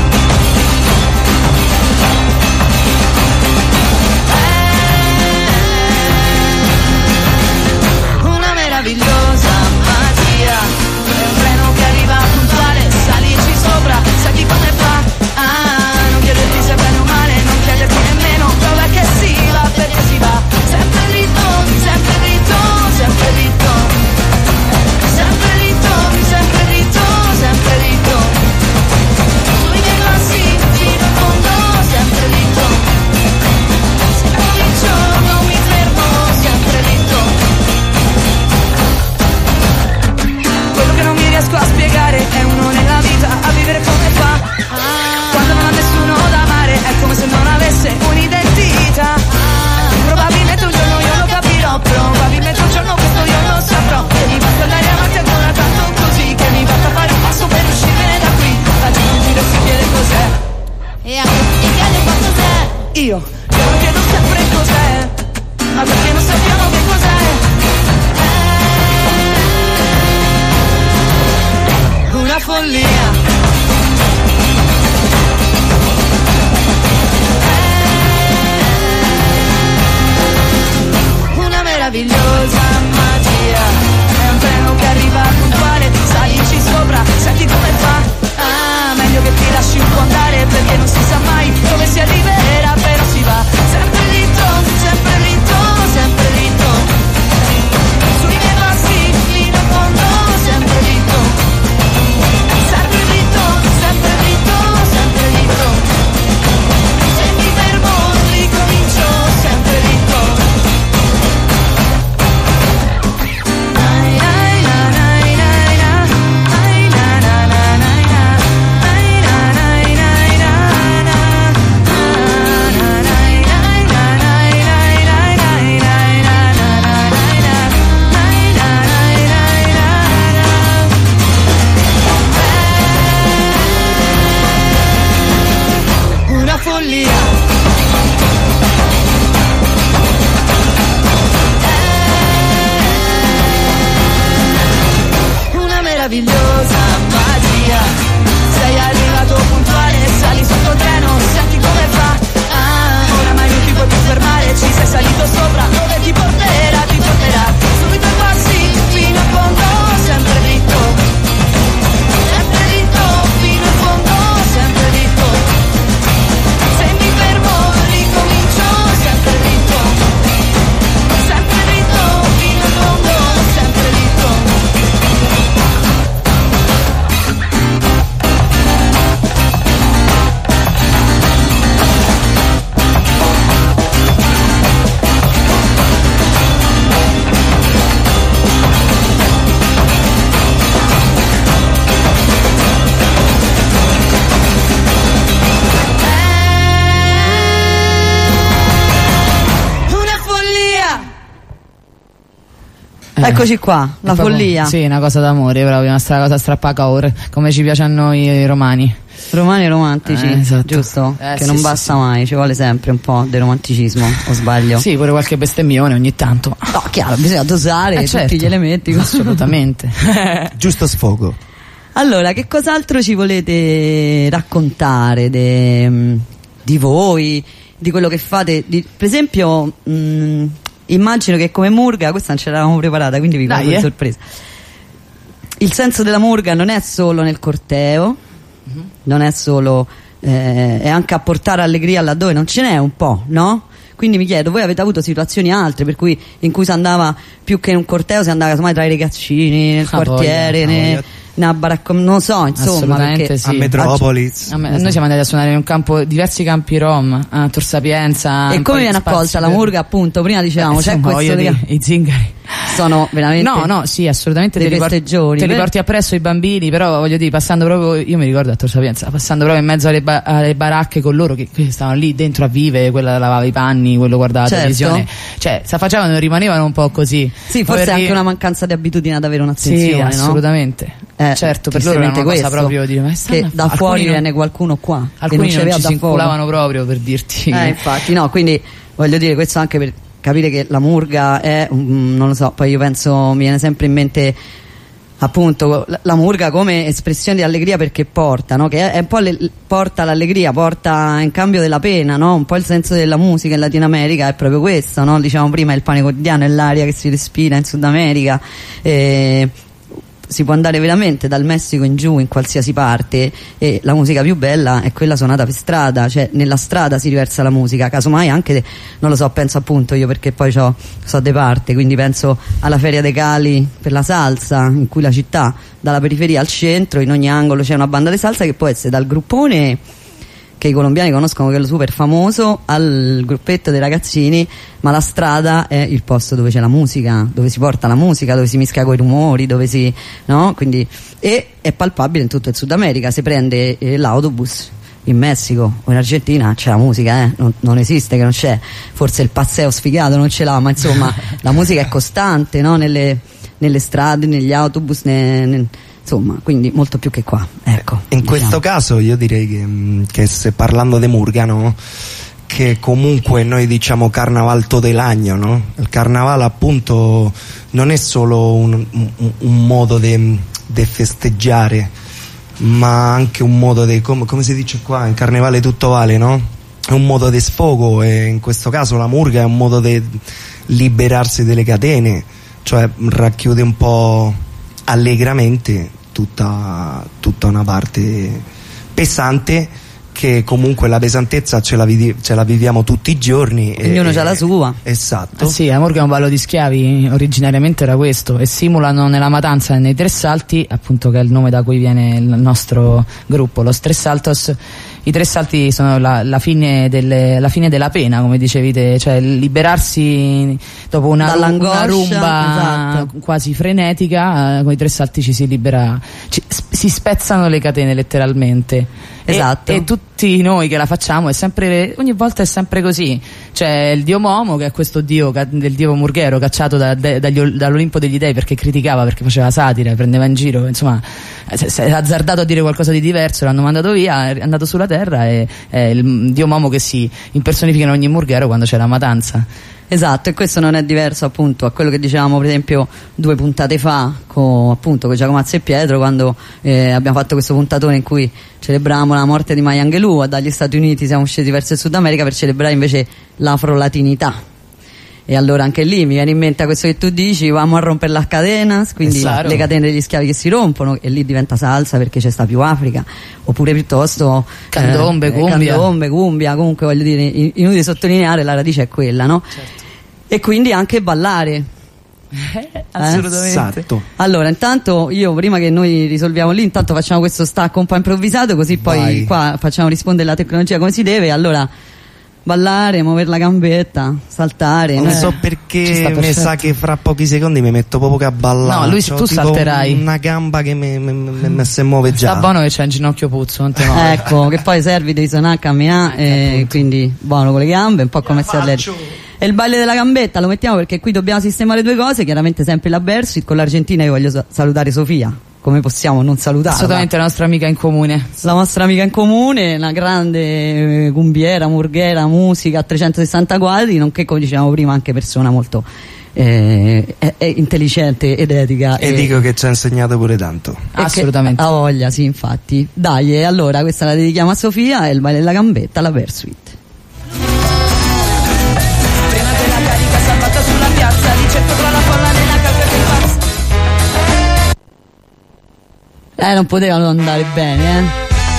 [SPEAKER 16] Una meravigliosa magia, è un treno che arriva puntuale, salici sopra, senti come fa. Ah, non chiederti se è bene o male, non chiederti nemmeno dov'è che si va, perché si va sempre dritto, sempre dritto, sempre dritto, sempre dritto, sempre dritto, sempre dritto, sui miei passi fino in fondo, sempre dritto, se comincio non mi fermo, sempre dritto. Quello che non mi riesco a spiegare è uno nella vita a vivere come fa. Quando non ha nessuno da amare è come se non avesse un'identità. Probabilmente un giorno io lo capirò, probabilmente un giorno questo io lo saprò. E mi basta andare avanti ancora tanto così, che mi basta fare un passo per uscire da qui. La gente in giro si chiede cos'è, e a chi si chiede qua cos'è. Io, io lo chiedo sempre cos'è, ma perché non sappiamo che cos'è. Una follia. Una meravigliosa magia, è un treno che arriva puntuale, salici sopra, senti come fa. Ah, meglio che ti lasci un po' andare, perché non si sa mai dove si arriverà, però si va sempre dritto, sempre dritto, sempre dritto, sui miei passi fino in fondo, sempre dritto, sempre dritto. meravigliosa magia. Sei arrivato puntuale, sali sotto treno, senti come fa. Ah, oramai non ti puoi più fermare, ci sei salito sopra, dove ti porterà, ti porterà. Subito i passi, fino a fondo, sempre dritto. Sempre dritto, fino a fondo, sempre dritto. Se mi fermo, ricomincio, sempre dritto. Sempre dritto, fino a fondo, sempre dritto.
[SPEAKER 1] Eccoci qua, la
[SPEAKER 10] È proprio-
[SPEAKER 1] follia.
[SPEAKER 10] Sì, una cosa d'amore, proprio una stra- cosa strappacaur, come ci piace a noi i romani.
[SPEAKER 1] Romani romantici,
[SPEAKER 10] Eh, esatto.
[SPEAKER 1] giusto?
[SPEAKER 10] Eh,
[SPEAKER 1] che
[SPEAKER 10] sì,
[SPEAKER 1] non
[SPEAKER 10] sì,
[SPEAKER 1] basta mai, ci vuole sempre un po' di romanticismo, o sbaglio?
[SPEAKER 10] Sì, pure qualche bestemmione ogni tanto.
[SPEAKER 1] No, chiaro, bisogna dosare
[SPEAKER 10] Eh,
[SPEAKER 1] tutti
[SPEAKER 10] certo.
[SPEAKER 1] gli elementi.
[SPEAKER 10] Assolutamente.
[SPEAKER 3] Giusto sfogo.
[SPEAKER 1] Allora, che cos'altro ci volete raccontare de- di voi, di quello che fate? Di- per esempio, mh, immagino che come murga, questa non ce l'avevamo preparata, quindi vi
[SPEAKER 10] Dai,
[SPEAKER 1] colgo di
[SPEAKER 10] eh.
[SPEAKER 1] sorpresa. Il senso della murga non è solo nel corteo, non è solo, eh, è anche a portare allegria laddove non ce n'è un po', no? Quindi mi chiedo, voi avete avuto situazioni altre per cui in cui si andava più che in un corteo, si andava casomai tra i ragazzini, nel
[SPEAKER 10] Ah,
[SPEAKER 1] quartiere,
[SPEAKER 10] voglia,
[SPEAKER 1] ne-
[SPEAKER 10] voglia.
[SPEAKER 1] nella baracca, non so, insomma,
[SPEAKER 10] Assolutamente
[SPEAKER 1] perché
[SPEAKER 10] sì.
[SPEAKER 3] A Metropolis.
[SPEAKER 10] A me- Noi siamo andati a suonare in un campo, diversi campi rom, a Tor Sapienza.
[SPEAKER 1] E
[SPEAKER 10] un po'
[SPEAKER 1] come
[SPEAKER 10] di
[SPEAKER 1] viene
[SPEAKER 10] spazi
[SPEAKER 1] accolta la
[SPEAKER 10] per-
[SPEAKER 1] murga, appunto, prima dicevamo,
[SPEAKER 10] Eh,
[SPEAKER 1] c'è
[SPEAKER 10] insomma,
[SPEAKER 1] questo
[SPEAKER 10] voglio
[SPEAKER 1] di-
[SPEAKER 10] dire, i zingari.
[SPEAKER 1] sono veramente
[SPEAKER 10] No, no, sì, assolutamente
[SPEAKER 1] dei
[SPEAKER 10] te li, porti,
[SPEAKER 1] festeggioni,
[SPEAKER 10] te li
[SPEAKER 1] beh.
[SPEAKER 10] porti appresso i bambini, però voglio dire, passando proprio, io mi ricordo a Tor Sapienza, passando proprio in mezzo alle, ba- alle baracche con loro che, che stavano lì dentro a vive, quella lavava i panni, quello guardava la
[SPEAKER 1] Certo.
[SPEAKER 10] televisione, cioè, sa facevano, rimanevano un po' così.
[SPEAKER 1] Sì, forse è
[SPEAKER 10] Poverini.
[SPEAKER 1] anche una mancanza di abitudine ad avere un'attenzione,
[SPEAKER 10] Sì,
[SPEAKER 1] no?
[SPEAKER 10] assolutamente.
[SPEAKER 1] Eh,
[SPEAKER 10] certo, per loro era una
[SPEAKER 1] tristemente
[SPEAKER 10] cosa
[SPEAKER 1] questo,
[SPEAKER 10] proprio di ma stanno
[SPEAKER 1] che
[SPEAKER 10] a
[SPEAKER 1] da
[SPEAKER 10] fa-
[SPEAKER 1] fuori
[SPEAKER 10] alcuni non-
[SPEAKER 1] viene qualcuno qua che non
[SPEAKER 10] Alcuni
[SPEAKER 1] ci
[SPEAKER 10] non
[SPEAKER 1] vede
[SPEAKER 10] ci
[SPEAKER 1] da
[SPEAKER 10] si
[SPEAKER 1] fuori.
[SPEAKER 10] inculavano proprio, per dirti.
[SPEAKER 1] Eh, infatti, no, quindi voglio dire questo anche per capire che la murga è, mm, non lo so, poi io penso, mi viene sempre in mente appunto la, la murga come espressione di allegria perché porta, no? Che è, è un po' le, porta l'allegria, porta in cambio della pena, no? Un po' il senso della musica in Latino America è proprio questo, no? Diciamo prima il pane quotidiano, è l'aria che si respira in Sud America. Eh, si può andare veramente dal Messico in giù in qualsiasi parte e la musica più bella è quella suonata per strada, cioè nella strada si riversa la musica, casomai anche, non lo so, penso appunto io perché poi c'ho, so de parte, quindi penso alla Feria dei Cali per la salsa, in cui la città dalla periferia al centro, in ogni angolo c'è una banda di salsa che può essere dal gruppone che i colombiani conoscono, che è lo super famoso, al gruppetto dei ragazzini, ma la strada è il posto dove c'è la musica, dove si porta la musica, dove si mischia coi rumori, dove si, no? Quindi, e è palpabile in tutto il Sud America. Se prende eh, l'autobus in Messico o in Argentina c'è la musica, eh? non, non esiste che non c'è, forse il passeo sfigato non ce l'ha, ma insomma la musica è costante, no? nelle, nelle strade, negli autobus, ne, ne, insomma, quindi molto più che qua, ecco.
[SPEAKER 3] In
[SPEAKER 1] diciamo.
[SPEAKER 3] questo caso io direi che, che se parlando di murga, no? Che comunque noi diciamo carnaval todo el año, no? Il carnaval appunto non è solo un, un, un modo di festeggiare, ma anche un modo di, come, come si dice qua, in carnevale tutto vale, no? È un modo di sfogo e in questo caso la murga è un modo di liberarsi delle catene, cioè racchiude un po' allegramente tutta, tutta una parte pesante, che comunque la pesantezza ce la, vidi- ce la viviamo tutti i giorni.
[SPEAKER 1] Ognuno
[SPEAKER 3] e,
[SPEAKER 1] c'ha la sua.
[SPEAKER 3] Esatto.
[SPEAKER 10] Eh sì, la murga è un ballo di schiavi, originariamente era questo, e simulano nella matanza e nei Tre Salti, appunto, che è il nome da cui viene il nostro gruppo, Los Tres Saltos. I Tre Salti sono la, la, fine delle, la fine della pena, come dicevi te, cioè liberarsi dopo una, una rumba
[SPEAKER 1] esatto.
[SPEAKER 10] quasi frenetica, eh, con i Tre Salti ci si libera, ci, si spezzano le catene letteralmente.
[SPEAKER 1] Esatto.
[SPEAKER 10] E, e tutti noi che la facciamo è sempre, ogni volta è sempre così. C'è il dio Momo, che è questo dio ca- del dio murghero, cacciato da, de, dagli, dall'Olimpo degli dei perché criticava, perché faceva satira, prendeva in giro, insomma si è azzardato a dire qualcosa di diverso, l'hanno mandato via, è andato sulla terra, e è il dio Momo che si impersonifica in ogni murghero quando c'è la matanza.
[SPEAKER 1] Esatto, e questo non è diverso appunto a quello che dicevamo per esempio due puntate fa con, appunto, con Giacomazzo e Pietro, quando eh, abbiamo fatto questo puntatone in cui celebravamo la morte di Maya Angelou. Dagli Stati Uniti siamo scesi verso il Sud America per celebrare invece l'afrolatinità. E allora anche lì mi viene in mente questo che tu dici, vamo a rompere las cadenas, quindi
[SPEAKER 10] Esatto.
[SPEAKER 1] le catene degli schiavi che si rompono, e lì diventa salsa perché c'è sta più Africa, oppure piuttosto
[SPEAKER 10] Candombe,
[SPEAKER 1] eh,
[SPEAKER 10] cumbia.
[SPEAKER 1] candombe, cumbia, comunque voglio dire, in- inutile sottolineare, la radice è quella, no?
[SPEAKER 10] Certo.
[SPEAKER 1] E quindi anche ballare.
[SPEAKER 10] Assolutamente.
[SPEAKER 3] Esatto.
[SPEAKER 1] Allora, intanto io, prima che noi risolviamo lì, intanto facciamo questo stacco un po' improvvisato, così poi
[SPEAKER 3] Vai.
[SPEAKER 1] qua facciamo rispondere la tecnologia come si deve. Allora, ballare, muovere la gambetta, saltare.
[SPEAKER 3] Non
[SPEAKER 1] noi-
[SPEAKER 3] so
[SPEAKER 1] Ci sta
[SPEAKER 3] perché mi
[SPEAKER 1] perfetto.
[SPEAKER 3] sa che fra pochi secondi mi metto proprio che a ballare.
[SPEAKER 10] No, lui-
[SPEAKER 3] C'ho
[SPEAKER 10] tu
[SPEAKER 3] tipo
[SPEAKER 10] salterai.
[SPEAKER 3] una gamba che mi, mi, mi, mi si muove già.
[SPEAKER 10] Sta buono che c'è un ginocchio puzzo, non te muovi.
[SPEAKER 1] Ecco, che poi servi devi suonare, camminare, e quindi buono con le gambe, un po' come si atleti. E il ballo della gambetta lo mettiamo perché qui dobbiamo sistemare due cose, chiaramente sempre la Bersuit. Con l'Argentina io voglio sa- salutare Sofia, come possiamo non salutarla?
[SPEAKER 10] Assolutamente la nostra amica in comune.
[SPEAKER 1] La nostra amica in comune, una grande eh, cumbiera, murghera, musica a trecentosessanta quadri, nonché, come dicevamo prima, anche persona molto eh, è- è intelligente ed etica.
[SPEAKER 3] E dico che ci ha insegnato pure tanto.
[SPEAKER 1] e che
[SPEAKER 10] Assolutamente.
[SPEAKER 1] ha voglia, sì, infatti. Dai, e allora questa la dedichiamo a Sofia, e il ballo della gambetta, la Bersuit.
[SPEAKER 16] Prima della carica salvata sulla piazza, di certo tra la folla nella calca che pazza.
[SPEAKER 1] Eh, non potevano andare bene, eh.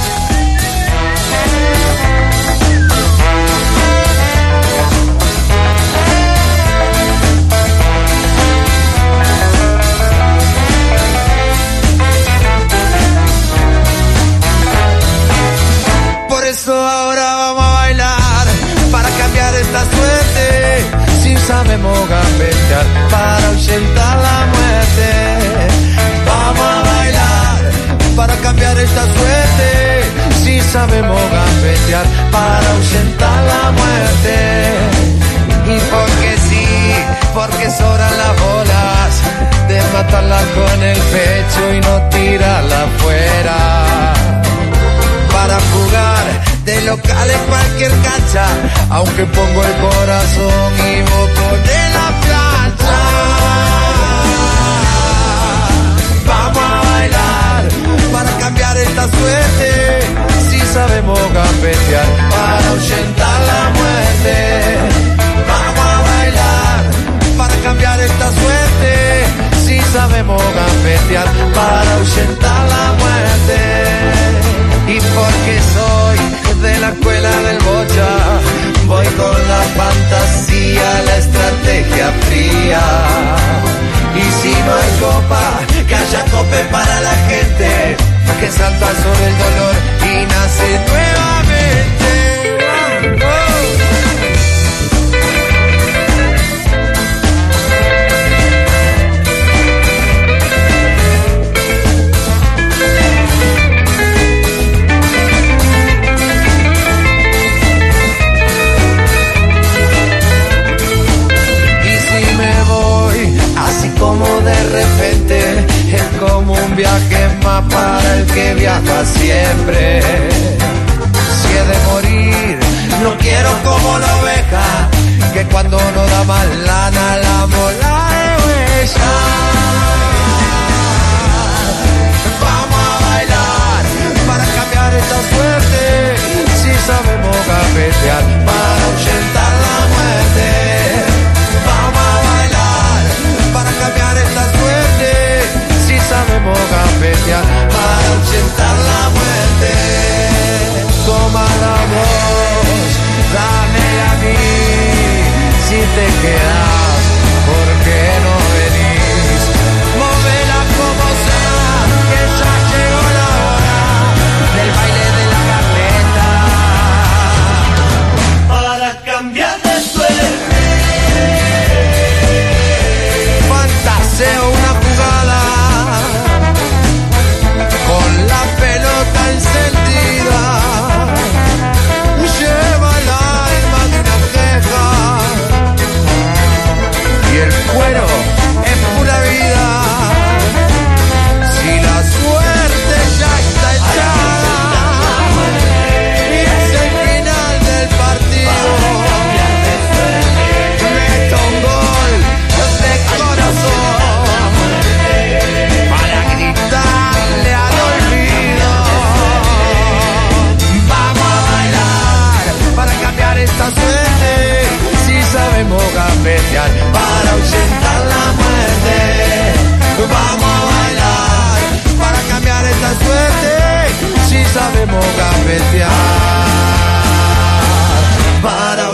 [SPEAKER 15] Por eso ahora vamos a bailar para cambiar esta suerte. Si sabemos gambetear para ahuyentar la muerte. Vamos a bailar para cambiar esta suerte. Si sabemos gambetear para ahuyentar la muerte. Y porque sí, porque sobran las bolas de matarla con el pecho y no tirarla afuera. Para jugar de local en cualquier cancha, aunque pongo el corazón y vos ponés la plancha. Vamos a bailar para cambiar esta suerte, si sabemos gambetear para ahuyentar la muerte. Vamos a bailar para cambiar esta suerte, si sabemos gambetear para ahuyentar la muerte. Y porque soy de la escuela del bocha, voy con la fantasía, la estrategia fría. Y si no hay copa, que haya cope para la gente, que salta sobre el dolor y nace nuevamente. Oh. Así como de repente, es como un viaje más para el que viaja siempre. Si he de morir, no quiero como la oveja, que cuando no da más lana la mola de huella. Vamos a bailar para cambiar esta suerte, si sabemos gambetear para ahuyentar la muerte. Para cambiar esta suerte, si sabemos gambetear para ahuyentar la muerte. Toma la voz, dame a mí, si te quedas, ¿por qué no venís?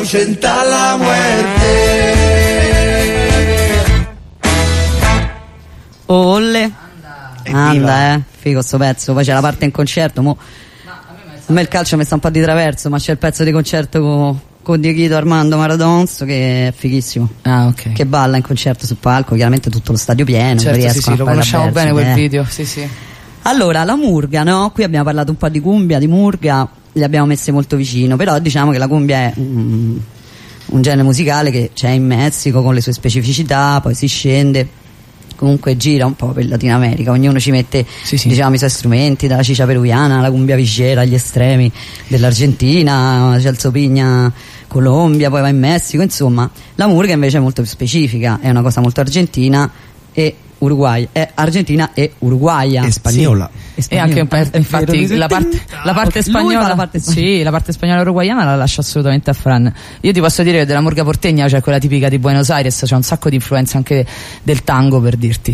[SPEAKER 14] ahuyenta la muerte.
[SPEAKER 1] Olle. Anda, eh, figo sto pezzo. Poi c'è la parte in concerto. Mo. A me il calcio mi sta un po' di traverso, ma c'è il pezzo di concerto con, con Dieguito Armando Maradons che è fighissimo.
[SPEAKER 10] Ah, ok.
[SPEAKER 1] Che balla in concerto sul palco, chiaramente tutto lo stadio pieno.
[SPEAKER 10] Certo, sì, sì, lo conosciamo
[SPEAKER 1] versi,
[SPEAKER 10] bene quel
[SPEAKER 1] eh.
[SPEAKER 10] video, sì, sì.
[SPEAKER 1] Allora, la murga, no? Qui abbiamo parlato un po' di cumbia, di murga, le abbiamo messe molto vicino, però diciamo che la cumbia è un, un genere musicale che c'è in Messico con le sue specificità, poi si scende, comunque gira un po' per Latino America, ognuno ci mette sì, sì. diciamo i suoi strumenti, dalla cicia peruviana, la cumbia viscera, agli estremi dell'Argentina, Celso Pigna, Colombia, poi va in Messico, insomma la murga invece è molto più specifica, è una cosa molto argentina e Uruguay, è argentina e uruguaya
[SPEAKER 3] e spagnola,
[SPEAKER 1] sì.
[SPEAKER 10] E anche un po', infatti la parte, la parte spagnola,
[SPEAKER 1] la parte spagnola.
[SPEAKER 10] Sì, la parte spagnola uruguayana la lascio assolutamente a Fran. Io ti posso dire che della murga portegna, cioè quella tipica di Buenos Aires, c'è un sacco di influenze anche del tango, per dirti.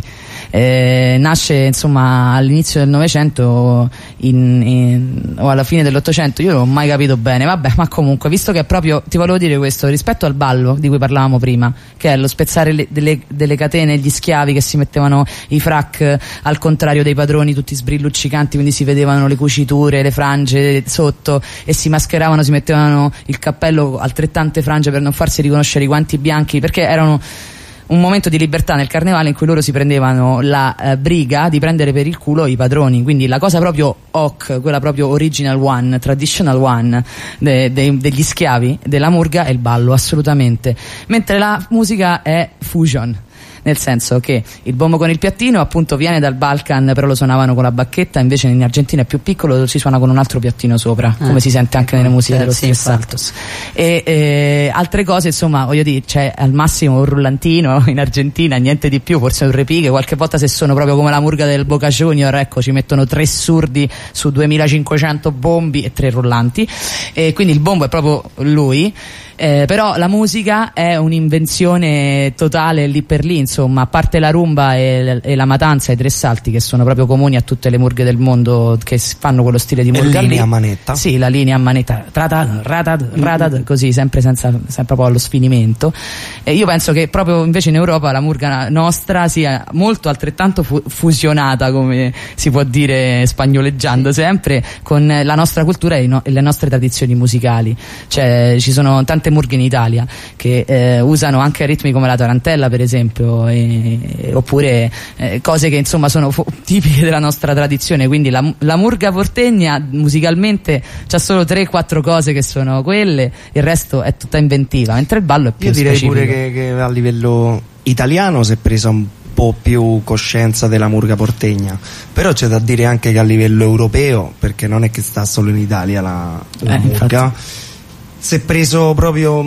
[SPEAKER 10] Eh, nasce insomma all'inizio del Novecento in, in, o alla fine dell'Ottocento, io non ho mai capito bene, vabbè, ma comunque, visto che è proprio, ti volevo dire questo, rispetto al ballo di cui parlavamo prima, che è lo spezzare le, delle, delle catene, gli schiavi che si mettevano i frac al contrario dei padroni tutti sbrilluccicanti, quindi si vedevano le cuciture, le frange sotto e si mascheravano, si mettevano il cappello, altrettante frange per non farsi riconoscere i guanti bianchi, perché erano un momento di libertà nel carnevale in cui loro si prendevano la eh, briga di prendere per il culo i padroni, quindi la cosa proprio O C, quella proprio original one, traditional one de, de, degli schiavi, della murga è il ballo, assolutamente, mentre la musica è fusion, nel senso che il bombo con il piattino appunto viene dal Balkan, però lo suonavano con la bacchetta, invece in Argentina è più piccolo, si suona con un altro piattino sopra, ah, come si sente anche nelle musiche dello
[SPEAKER 1] sì,
[SPEAKER 10] Tres Saltos. E eh, altre cose, insomma, voglio dire, c'è al massimo un rullantino in Argentina, niente di più, forse un repique, qualche volta se sono proprio come la murga del Boca Junior, ecco, ci mettono tre surdi su duemilacinquecento bombi e tre rullanti, e quindi il bombo è proprio lui. Eh, però la musica è un'invenzione totale lì per lì, insomma, a parte la rumba e, e la matanza, i tre salti che sono proprio comuni a tutte le murghe del mondo che fanno quello stile di murga
[SPEAKER 3] lì.
[SPEAKER 10] Linea
[SPEAKER 3] a manetta.
[SPEAKER 10] Sì, la linea a manetta, ratad, ratad, ratad, così, sempre senza, sempre poi allo sfinimento. E io penso che proprio invece in Europa la murga nostra sia molto altrettanto fu- fusionata, come si può dire spagnoleggiando sempre, con la nostra cultura e, no- e le nostre tradizioni musicali. Cioè ci sono tante murghe in Italia che eh, usano anche ritmi come la tarantella, per esempio, e, e, oppure eh, cose che insomma sono fo- tipiche della nostra tradizione, quindi la, la murga portegna musicalmente c'ha solo tre quattro cose che sono quelle, il resto è tutta inventiva, mentre il ballo è più
[SPEAKER 3] io direi
[SPEAKER 10] specifico.
[SPEAKER 3] pure che, che a livello italiano si è presa un po' più coscienza della murga portegna, però c'è da dire anche che a livello europeo, perché non è che sta solo in Italia la, la
[SPEAKER 10] eh,
[SPEAKER 3] murga,
[SPEAKER 10] infatti.
[SPEAKER 3] si è preso proprio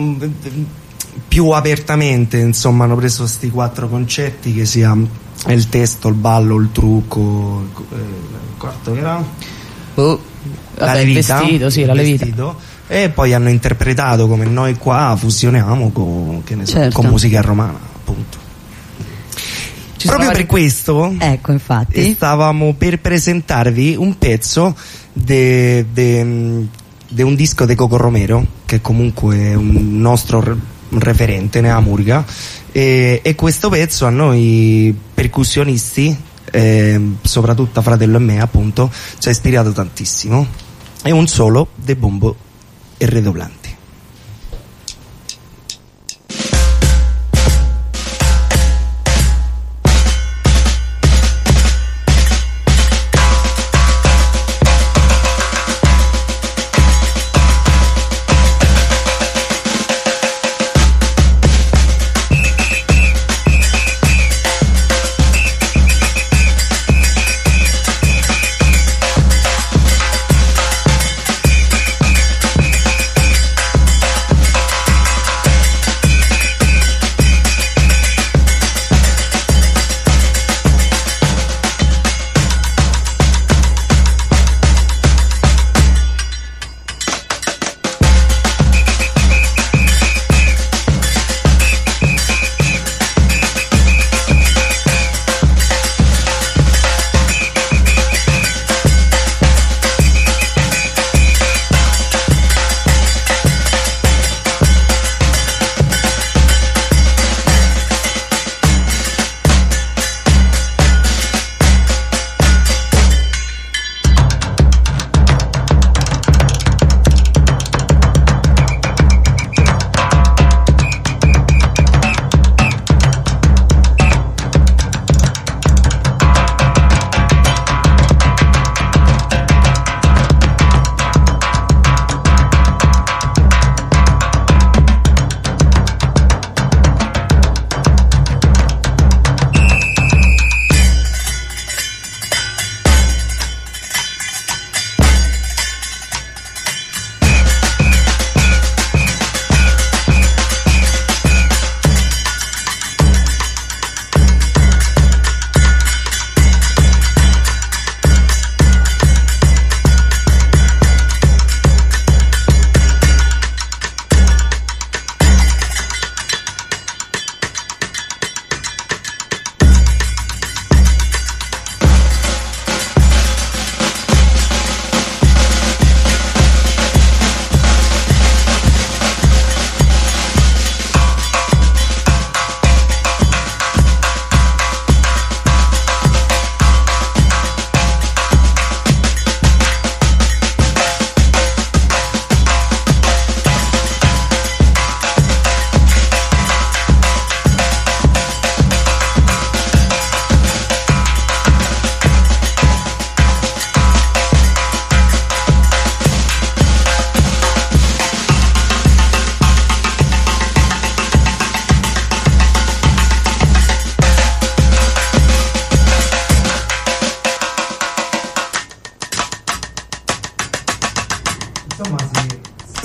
[SPEAKER 3] più apertamente, insomma hanno preso questi quattro concetti, che sia il testo, il ballo, il trucco, eh, il quarto che era
[SPEAKER 10] oh,
[SPEAKER 3] la
[SPEAKER 10] vabbè,
[SPEAKER 3] levita,
[SPEAKER 10] il vestito, sì, la levita.
[SPEAKER 3] Vestito, e poi hanno interpretato come noi qua fusioniamo con, che ne so,
[SPEAKER 1] certo.
[SPEAKER 3] con musica romana, appunto.
[SPEAKER 10] Ci
[SPEAKER 3] proprio per questo,
[SPEAKER 1] ecco, infatti
[SPEAKER 3] stavamo per presentarvi un pezzo de, de, de un disco di Coco Romero, che comunque è un nostro re, referente nella murga, e, e questo pezzo a noi percussionisti, eh, soprattutto a fratello e me appunto, ci ha ispirato tantissimo. È un solo de bombo e redoblante.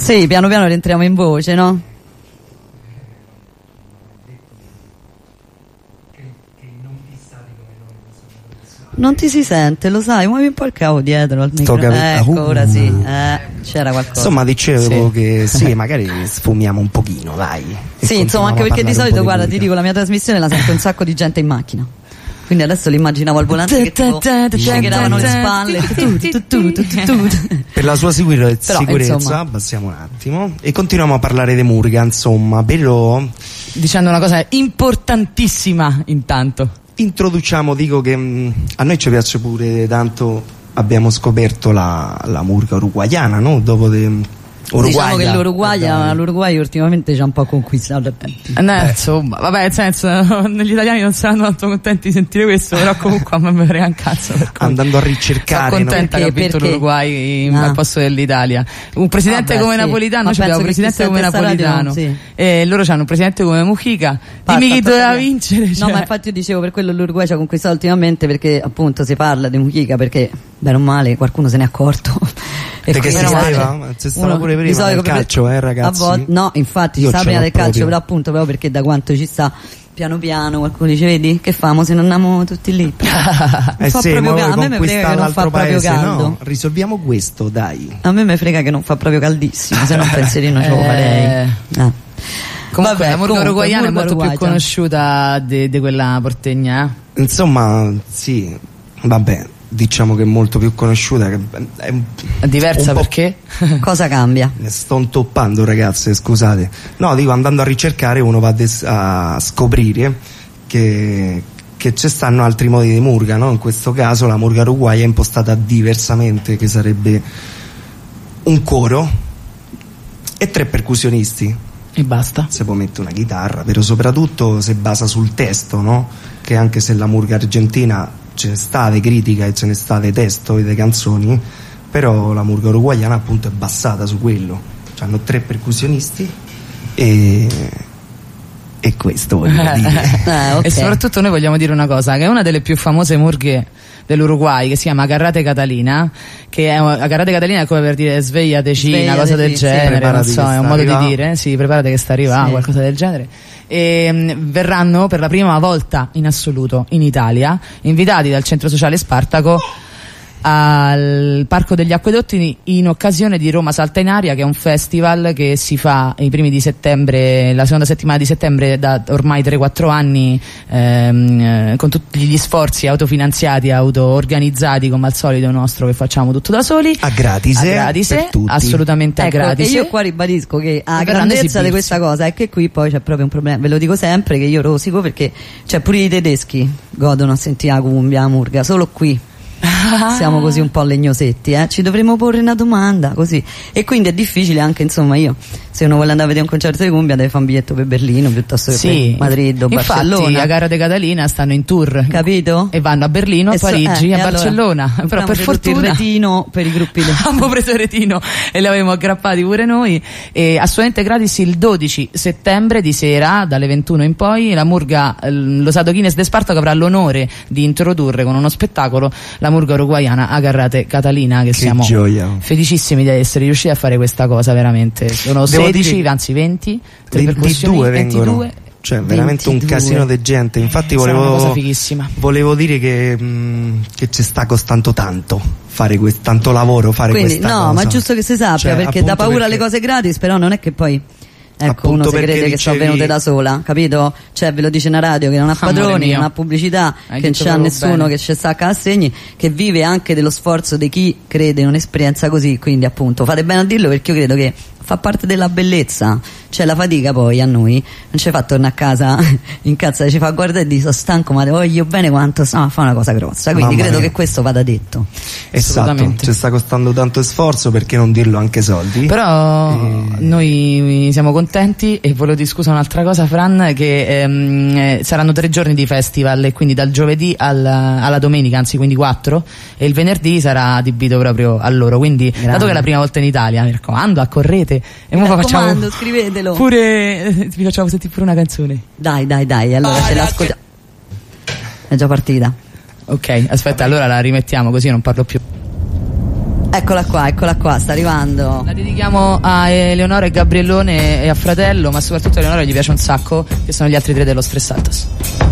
[SPEAKER 1] Sì, piano piano rientriamo in voce, no? Non ti si sente, lo sai, muovi un po' il cavo dietro al
[SPEAKER 3] Sto
[SPEAKER 1] microfono.
[SPEAKER 3] capi-
[SPEAKER 1] Ecco,
[SPEAKER 3] uh.
[SPEAKER 1] ora sì, eh, c'era qualcosa.
[SPEAKER 3] Insomma, dicevo
[SPEAKER 1] Sì.
[SPEAKER 3] che sì, magari sfumiamo un pochino, dai. E
[SPEAKER 1] Sì, insomma, anche
[SPEAKER 3] continuiamo a
[SPEAKER 1] perché di
[SPEAKER 3] parlare un
[SPEAKER 1] solito,
[SPEAKER 3] po'
[SPEAKER 1] guarda, ti
[SPEAKER 3] musica.
[SPEAKER 1] dico, la mia trasmissione la sente un sacco di gente in macchina. Quindi adesso l'immaginavo al volante che tipo gli chiedevano le spalle. tu, tu, tu, tu, tu, tu.
[SPEAKER 3] Per la sua sicurezza,
[SPEAKER 1] Però,
[SPEAKER 3] sicurezza
[SPEAKER 1] insomma.
[SPEAKER 3] abbassiamo un attimo e continuiamo a parlare di Murga, insomma, però
[SPEAKER 10] Dicendo una cosa importantissima intanto.
[SPEAKER 3] introduciamo, dico che mh, a noi ci piace pure tanto, abbiamo scoperto la, la Murga uruguayana, no? Dopo de,
[SPEAKER 1] Diciamo che l'Uruguay, l'Uruguay ultimamente ci ha un po' conquistato.
[SPEAKER 10] Eh, no, insomma, vabbè, nel senso, gli italiani non saranno tanto contenti di sentire questo, però comunque a me mi frega un cazzo. Per cui
[SPEAKER 3] andando a ricercare,
[SPEAKER 10] sono contenta
[SPEAKER 3] no?
[SPEAKER 10] che ha vinto
[SPEAKER 1] Perché?
[SPEAKER 10] l'Uruguay in-
[SPEAKER 1] Ah.
[SPEAKER 10] al posto dell'Italia. Un presidente
[SPEAKER 1] Vabbè,
[SPEAKER 10] come
[SPEAKER 1] sì.
[SPEAKER 10] Napolitano,
[SPEAKER 1] Ma
[SPEAKER 10] noi abbiamo un
[SPEAKER 1] penso che
[SPEAKER 10] presidente
[SPEAKER 1] chi
[SPEAKER 10] come
[SPEAKER 1] sente sta radio,
[SPEAKER 10] Napolitano,
[SPEAKER 1] sì.
[SPEAKER 10] e loro hanno un presidente come Mujica.
[SPEAKER 1] Pa-
[SPEAKER 10] Dimmi chi
[SPEAKER 1] pa-
[SPEAKER 10] doveva
[SPEAKER 1] pa-
[SPEAKER 10] vincere.
[SPEAKER 1] No,
[SPEAKER 10] cioè.
[SPEAKER 1] ma infatti io dicevo per quello l'Uruguay ci ha conquistato ultimamente, perché appunto si parla di Mujica, perché bene o male qualcuno se ne è accorto. E
[SPEAKER 3] Perché
[SPEAKER 1] quindi-
[SPEAKER 3] esisteva? C'è stava
[SPEAKER 1] Uno-
[SPEAKER 3] pure
[SPEAKER 1] di
[SPEAKER 3] prima
[SPEAKER 1] solito
[SPEAKER 3] del
[SPEAKER 1] proprio-
[SPEAKER 3] calcio, eh ragazzi?
[SPEAKER 1] a volte- no, infatti ci
[SPEAKER 3] Io
[SPEAKER 1] sta
[SPEAKER 3] ce
[SPEAKER 1] prima
[SPEAKER 3] l'ho
[SPEAKER 1] del calcio,
[SPEAKER 3] proprio.
[SPEAKER 1] però appunto proprio perché da quanto ci sta, piano piano qualcuno dice, vedi che famo se non andiamo tutti lì.
[SPEAKER 3] Eh
[SPEAKER 1] fa
[SPEAKER 3] sì,
[SPEAKER 1] proprio
[SPEAKER 3] ma
[SPEAKER 1] caldo. A me
[SPEAKER 3] vuoi
[SPEAKER 1] mi frega che non
[SPEAKER 3] conquistare
[SPEAKER 1] fa
[SPEAKER 3] l'altro
[SPEAKER 1] proprio
[SPEAKER 3] paese,
[SPEAKER 1] caldo.
[SPEAKER 3] no? Risolviamo questo, dai.
[SPEAKER 1] A me mi frega che non fa proprio caldissimo, se no un pensierino ce lo
[SPEAKER 10] Eh.
[SPEAKER 1] farei. Eh.
[SPEAKER 10] Comunque
[SPEAKER 1] Vabbè,
[SPEAKER 10] la Murga
[SPEAKER 1] comunque,
[SPEAKER 10] uruguayana è
[SPEAKER 1] Murga
[SPEAKER 10] molto più
[SPEAKER 1] uruguayana.
[SPEAKER 10] conosciuta di di quella portegna. eh.
[SPEAKER 3] Insomma, sì, vabbè, diciamo che è molto più conosciuta. Che è,
[SPEAKER 10] È diversa
[SPEAKER 3] un po'-
[SPEAKER 10] perché?
[SPEAKER 1] Cosa cambia?
[SPEAKER 3] Ne sto intoppando, ragazze, scusate. No, dico, andando a ricercare uno va a, des- a scoprire che, che ci stanno altri modi di Murga, no? In questo caso la Murga uruguaya è impostata diversamente, che sarebbe un coro e tre percussionisti.
[SPEAKER 10] E basta.
[SPEAKER 3] Se può mettere una chitarra, però soprattutto si basa sul testo, no? Che anche se la Murga argentina ce ne sta di critica e ce ne sta di testo e di canzoni, però la Murga uruguayana appunto è basata su quello. Hanno tre percussionisti e e questo voglio dire.
[SPEAKER 1] Ah, ok.
[SPEAKER 10] E soprattutto noi vogliamo dire una cosa, che è una delle più famose murghe dell'Uruguay, che si chiama Agarrate Catalina, che è Agarrate Catalina è come per dire svegliateci, una
[SPEAKER 1] Svegliate,
[SPEAKER 10] cosa del
[SPEAKER 1] sì, sì.
[SPEAKER 10] genere, non
[SPEAKER 3] Preparati
[SPEAKER 10] so,
[SPEAKER 3] che
[SPEAKER 10] è
[SPEAKER 3] sta
[SPEAKER 10] un modo
[SPEAKER 3] arrivando.
[SPEAKER 10] di dire, sì, preparate che sta arrivando,
[SPEAKER 1] Sì.
[SPEAKER 10] qualcosa del genere. E mh, verranno per la prima volta in assoluto in Italia, invitati dal Centro Sociale Spartaco al Parco degli Acquedotti in occasione di Roma Salta in Aria, che è un festival che si fa i primi di settembre, la seconda settimana di settembre, da ormai tre quattro anni, ehm, eh, con tutti gli sforzi autofinanziati, auto-organizzati come al solito nostro, che facciamo tutto da soli,
[SPEAKER 3] A gratise,
[SPEAKER 10] a gratise,
[SPEAKER 3] per tutti.
[SPEAKER 10] assolutamente a
[SPEAKER 1] Ecco,
[SPEAKER 10] gratise.
[SPEAKER 1] e io qua ribadisco che la
[SPEAKER 10] E verranno
[SPEAKER 1] grandezza di
[SPEAKER 10] esibirsi.
[SPEAKER 1] questa cosa è che qui poi c'è proprio un problema, ve lo dico sempre che io rosico, perché cioè pure i tedeschi godono a sentire la cumbia, la Murga, solo qui siamo così un po' legnosetti, eh? Ci dovremmo porre una domanda così, e quindi è difficile anche, insomma, io se uno vuole andare a vedere un concerto di cumbia deve fare un biglietto per Berlino piuttosto che
[SPEAKER 10] Sì,
[SPEAKER 1] per Madrid o
[SPEAKER 10] infatti
[SPEAKER 1] Barcellona,
[SPEAKER 10] a Gara de Catalina stanno in tour,
[SPEAKER 1] capito?
[SPEAKER 10] e vanno a Berlino, a
[SPEAKER 1] E so-
[SPEAKER 10] Parigi,
[SPEAKER 1] eh,
[SPEAKER 10] a
[SPEAKER 1] e allora
[SPEAKER 10] Barcellona, però
[SPEAKER 1] abbiamo
[SPEAKER 10] per
[SPEAKER 1] preso tutti il
[SPEAKER 10] fortuna
[SPEAKER 1] retino per i gruppi del...
[SPEAKER 10] abbiamo preso il retino e li avevamo aggrappati pure noi, e assolutamente gratis il dodici settembre di sera dalle ventuno in poi la Murga, eh, lo Sado Guinness de Spartaco avrà l'onore di introdurre con uno spettacolo la Murga uruguayana Agarrate Catalina, che,
[SPEAKER 3] Che
[SPEAKER 10] siamo
[SPEAKER 3] gioia.
[SPEAKER 10] felicissimi di essere riusciti a fare questa cosa, veramente sono
[SPEAKER 3] Devo
[SPEAKER 10] sedici,
[SPEAKER 3] dire-
[SPEAKER 10] anzi venti, tre percussioni,
[SPEAKER 3] ventidue vengono.
[SPEAKER 10] ventidue,
[SPEAKER 3] Cioè veramente un
[SPEAKER 1] ventidue.
[SPEAKER 3] casino di gente. Infatti
[SPEAKER 10] sarà una cosa
[SPEAKER 3] volevo,
[SPEAKER 10] fighissima.
[SPEAKER 3] volevo dire che, mh, che ci sta costando tanto fare questo, tanto lavoro fare
[SPEAKER 1] Quindi
[SPEAKER 3] questa
[SPEAKER 1] no,
[SPEAKER 3] cosa.
[SPEAKER 1] ma è giusto che si sappia,
[SPEAKER 3] Cioè,
[SPEAKER 1] perché
[SPEAKER 3] appunto
[SPEAKER 1] dà paura
[SPEAKER 3] perché-
[SPEAKER 1] alle cose gratis, però non è che poi ecco
[SPEAKER 3] Appunto
[SPEAKER 1] uno si
[SPEAKER 3] perché
[SPEAKER 1] crede che sono
[SPEAKER 3] dicevi-
[SPEAKER 1] venute da sola, capito? Cioè ve lo dice una radio che non ha
[SPEAKER 10] Amore
[SPEAKER 1] padroni,
[SPEAKER 10] mio.
[SPEAKER 1] non ha pubblicità,
[SPEAKER 10] Hai
[SPEAKER 1] che non
[SPEAKER 10] detto
[SPEAKER 1] c'ha
[SPEAKER 10] proprio
[SPEAKER 1] nessuno
[SPEAKER 10] bene.
[SPEAKER 1] che ci sacca assegni, che vive anche dello sforzo di chi crede in un'esperienza così, quindi appunto fate bene a dirlo, perché io credo che fa parte della bellezza, cioè la fatica poi a noi non ci fa tornare a casa in cazzo, ci fa guardare e dire sono stanco ma voglio bene quanto so, fa una cosa grossa, quindi
[SPEAKER 3] Mamma
[SPEAKER 1] credo
[SPEAKER 3] mia.
[SPEAKER 1] che questo vada detto.
[SPEAKER 3] Esatto,
[SPEAKER 10] Assolutamente.
[SPEAKER 3] ci sta costando tanto sforzo, perché non dirlo anche soldi.
[SPEAKER 10] Però
[SPEAKER 3] E-
[SPEAKER 10] noi siamo contenti, e volevo dire scusa un'altra cosa, Fran, che ehm, eh, saranno tre giorni di festival, e quindi dal giovedì al- alla domenica, anzi quindi quattro, e il venerdì sarà adibito proprio a loro, quindi dato che è la prima volta in Italia, mi raccomando, accorrete, e
[SPEAKER 1] Mi
[SPEAKER 10] ora facciamo
[SPEAKER 1] raccomando, scrivetelo.
[SPEAKER 10] pure, vi facciamo sentire pure una canzone.
[SPEAKER 1] Dai, dai, dai, allora ce l'ascoltiamo. È già partita.
[SPEAKER 10] Ok, aspetta, allora la rimettiamo così non parlo più.
[SPEAKER 1] Eccola qua, eccola qua, sta arrivando.
[SPEAKER 10] La dedichiamo a Eleonora e Gabriellone e a Fratello, ma soprattutto a Eleonora gli piace un sacco, che sono gli altri tre dello Tres Saltos.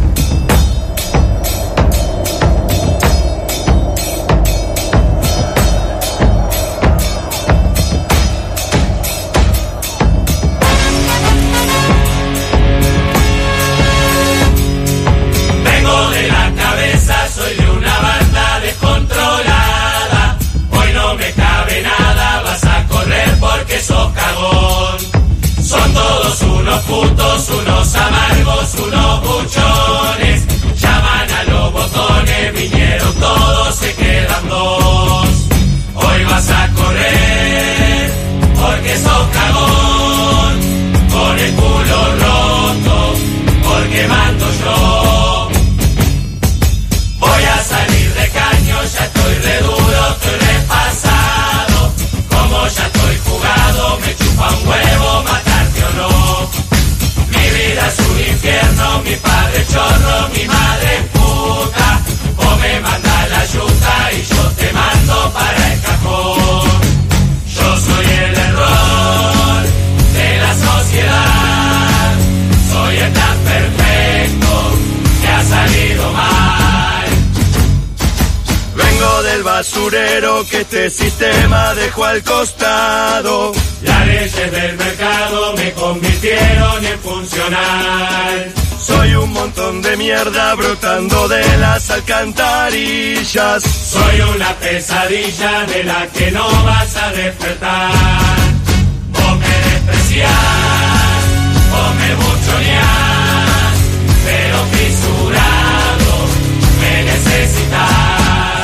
[SPEAKER 17] Putos, unos amargos, unos buchones, llaman a los botones, vinieron todos, se quedan dos. Hoy vas a correr, porque sos cagón, con el culo roto, porque mando yo. Voy a salir de caño, ya estoy re duro, estoy repasado, como ya estoy jugado, me chupa un huevo, matarte o no. Mi vida es un infierno, mi padre chorro, mi madre puta. O me manda la yuta y yo te mando para el cajón. Yo soy el error de la sociedad. Soy el tan perfecto que ha salido mal.
[SPEAKER 18] Vengo del basurero que este sistema dejó al costado.
[SPEAKER 17] Las leyes del mercado me convirtieron en funcional.
[SPEAKER 18] Soy un montón de mierda brotando de las alcantarillas.
[SPEAKER 17] Soy una pesadilla de la que no vas a despertar. Vos me despreciás, vos me buchoneás, pero fisurado me necesitas.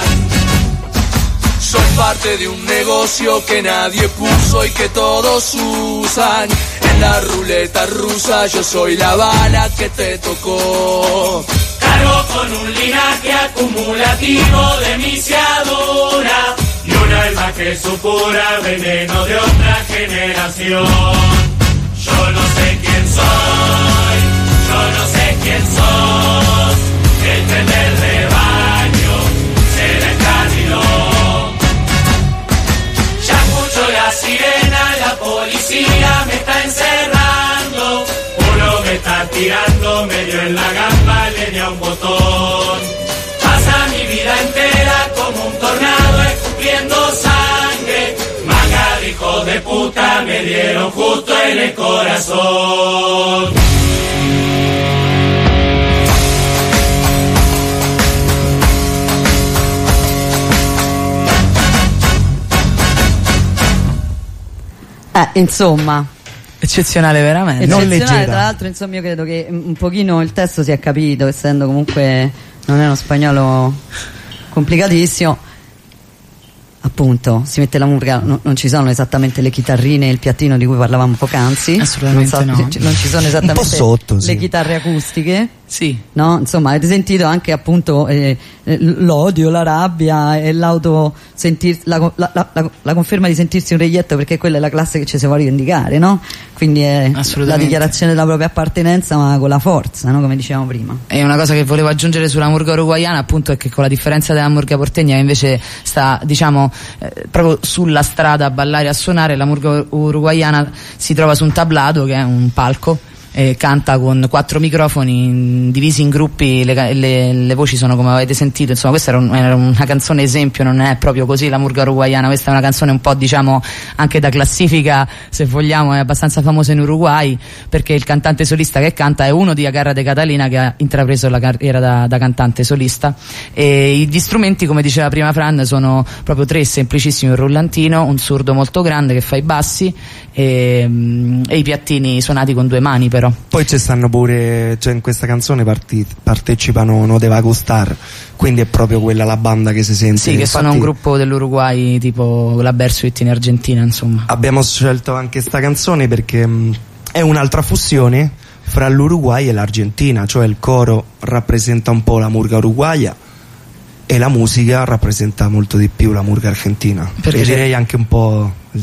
[SPEAKER 18] Soy parte de un negocio que nadie puso y que todos usan. En la ruleta rusa yo soy la bala que te tocó.
[SPEAKER 17] Cargo con un linaje acumulativo de misiadura y un alma que supura veneno de otra generación. Yo no sé quién soy, yo no sé quién sos. El tren del rebaño se la encarriló. La sirena, la policía me está encerrando. Uno me está tirando, medio en la gamba, le di a un botón. Pasa mi vida entera como un tornado escupiendo sangre. Manga de hijos de puta me dieron justo en el corazón.
[SPEAKER 1] Eh, insomma,
[SPEAKER 10] eccezionale veramente,
[SPEAKER 1] eccezionale. Tra l'altro, insomma, io credo che un pochino il testo si è capito, essendo comunque non è uno spagnolo complicatissimo. Appunto, si mette la murga, no, non ci sono esattamente le chitarrine e il piattino di cui parlavamo poc'anzi.
[SPEAKER 10] Assolutamente
[SPEAKER 1] non, so,
[SPEAKER 10] no.
[SPEAKER 1] c- non ci sono esattamente
[SPEAKER 3] sotto,
[SPEAKER 1] le
[SPEAKER 3] sì.
[SPEAKER 1] chitarre acustiche.
[SPEAKER 10] Sì.
[SPEAKER 1] No? Insomma, avete sentito anche appunto eh, l'odio, la rabbia e l'auto sentir, la, la, la, la, la conferma di sentirsi un reietto, perché quella è la classe che ci si vuole indicare, no? Quindi è la dichiarazione della propria appartenenza, ma con la forza, no? Come dicevamo prima.
[SPEAKER 10] E una cosa che volevo aggiungere sulla murga uruguaiana, appunto, è che con la differenza della murga portegna, che invece sta, diciamo, eh, proprio sulla strada a ballare e a suonare, la murga uruguaiana si trova su un tablado, che è un palco, e canta con quattro microfoni divisi in gruppi, le, le, le voci sono come avete sentito, insomma questa era, un, era una canzone esempio, non è proprio così la murga uruguaiana, questa è una canzone un po', diciamo, anche da classifica, se vogliamo, è abbastanza famosa in Uruguay, perché il cantante solista che canta è uno di Agarra de Catalina, che ha intrapreso la carriera da, da cantante solista, e gli strumenti, come diceva prima Fran, sono proprio tre semplicissimi: un rullantino, un surdo molto grande che fa i bassi e, e i piattini suonati con due mani, però.
[SPEAKER 3] Poi ci stanno pure, cioè in questa canzone parti, partecipano No Deva Gustar, quindi è proprio quella la banda che si sente.
[SPEAKER 10] Sì, che
[SPEAKER 3] infatti,
[SPEAKER 10] sono un gruppo dell'Uruguay tipo la Bersuit in Argentina, insomma.
[SPEAKER 3] Abbiamo scelto anche sta canzone perché mh, è un'altra fusione fra l'Uruguay e l'Argentina, cioè il coro rappresenta un po' la murga uruguaya e la musica rappresenta molto di più la murga argentina.
[SPEAKER 10] Perché
[SPEAKER 3] e direi anche un po' il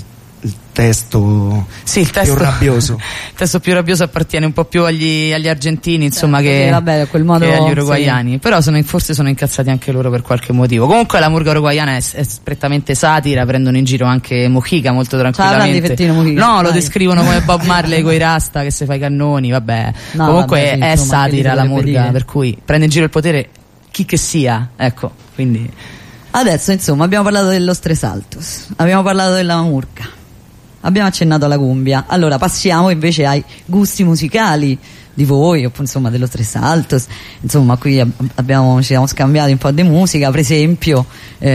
[SPEAKER 3] il testo,
[SPEAKER 10] sì, il testo
[SPEAKER 3] più rabbioso.
[SPEAKER 10] Il testo più rabbioso appartiene un po' più agli, agli argentini, insomma,
[SPEAKER 1] certo,
[SPEAKER 10] che,
[SPEAKER 1] sì, vabbè, quel modo,
[SPEAKER 10] che agli uruguaiani,
[SPEAKER 1] sì.
[SPEAKER 10] Però sono, forse sono incazzati anche loro per qualche motivo. Comunque la murga uruguaiana è, è prettamente satira, prendono in giro anche Mojica molto tranquillamente.
[SPEAKER 1] Ciao, Mojica,
[SPEAKER 10] no,
[SPEAKER 1] dai.
[SPEAKER 10] Lo descrivono come Bob Marley coi rasta che si fa i cannoni, vabbè.
[SPEAKER 1] No,
[SPEAKER 10] Comunque
[SPEAKER 1] vabbè, sì,
[SPEAKER 10] è
[SPEAKER 1] insomma,
[SPEAKER 10] satira la murga,
[SPEAKER 1] dire.
[SPEAKER 10] per cui prende in giro il potere chi che sia, ecco, quindi...
[SPEAKER 1] Adesso insomma abbiamo parlato dello Tres Altos, abbiamo parlato della murga, abbiamo accennato alla cumbia, allora passiamo invece ai gusti musicali di voi, oppure insomma dello Tres Altos. Insomma qui abbiamo, ci siamo scambiati un po' di musica, per esempio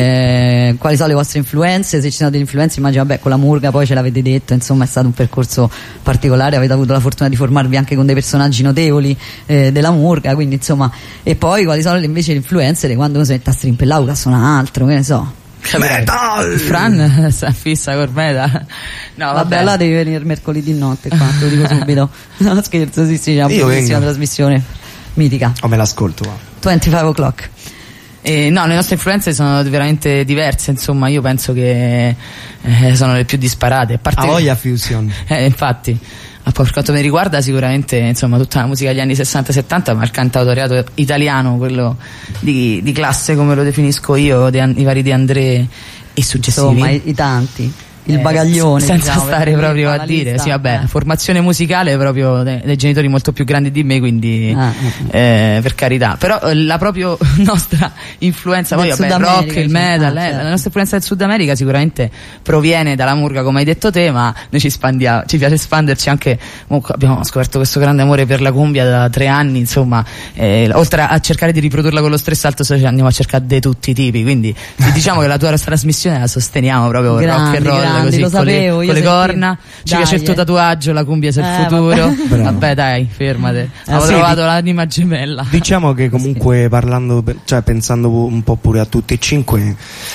[SPEAKER 1] eh, quali sono le vostre influenze, se ci sono delle influenze, immagino, vabbè, con la murga poi ce l'avete detto, insomma è stato un percorso particolare, avete avuto la fortuna di formarvi anche con dei personaggi notevoli eh, della murga, quindi insomma, e poi quali sono invece le influenze di quando uno si mette a strimpellare a suona altro, che ne so.
[SPEAKER 10] Metal! Fran sta fissa col metal. No, vabbè,
[SPEAKER 1] vabbè, allora devi venire mercoledì notte qua, te lo dico subito. No, scherzo, sì, sì, c'è una bellissima trasmissione mitica.
[SPEAKER 3] O me l'ascolto, va.
[SPEAKER 1] venticinque o'clock.
[SPEAKER 10] Eh, no, le nostre influenze sono veramente diverse, insomma, io penso che eh, sono le più disparate. A parte
[SPEAKER 3] a voglia fusion.
[SPEAKER 10] Eh, infatti. Per quanto mi riguarda sicuramente insomma tutta la musica degli anni sessanta settanta, ma il cantautoriato italiano, quello di, di classe come lo definisco io, de, i vari De André e successivi,
[SPEAKER 1] insomma i, i tanti, il bagaglione,
[SPEAKER 10] eh, senza
[SPEAKER 1] diciamo,
[SPEAKER 10] stare proprio a dire, sì, vabbè,
[SPEAKER 1] eh.
[SPEAKER 10] formazione musicale proprio dei, dei genitori molto più grandi di me, quindi
[SPEAKER 1] ah,
[SPEAKER 10] eh, per carità, però eh, la proprio nostra influenza, poi vabbè, il rock, il metal, ah, eh, certo. La nostra influenza del Sud America sicuramente proviene dalla murga, come hai detto te, ma noi ci spandiamo, ci piace espanderci anche. Comunque abbiamo scoperto questo grande amore per la cumbia da tre anni, insomma, eh, oltre a cercare di riprodurla con lo Tres Altos andiamo a cercare di tutti i tipi, quindi diciamo che la tua trasmissione la sosteniamo proprio con rock and roll, grandi, così,
[SPEAKER 1] lo
[SPEAKER 10] con
[SPEAKER 1] sapevo,
[SPEAKER 10] le, con le corna. Ci
[SPEAKER 1] dai,
[SPEAKER 10] piace il tuo
[SPEAKER 1] eh.
[SPEAKER 10] tatuaggio, la cumbia è il
[SPEAKER 1] eh,
[SPEAKER 10] futuro.
[SPEAKER 1] Vabbè.
[SPEAKER 10] Vabbè, dai, fermate.
[SPEAKER 3] Eh,
[SPEAKER 10] Ho
[SPEAKER 3] sì,
[SPEAKER 10] trovato
[SPEAKER 3] di...
[SPEAKER 10] l'anima gemella.
[SPEAKER 3] Diciamo che comunque parlando, cioè pensando un po' pure a tutti e cinque,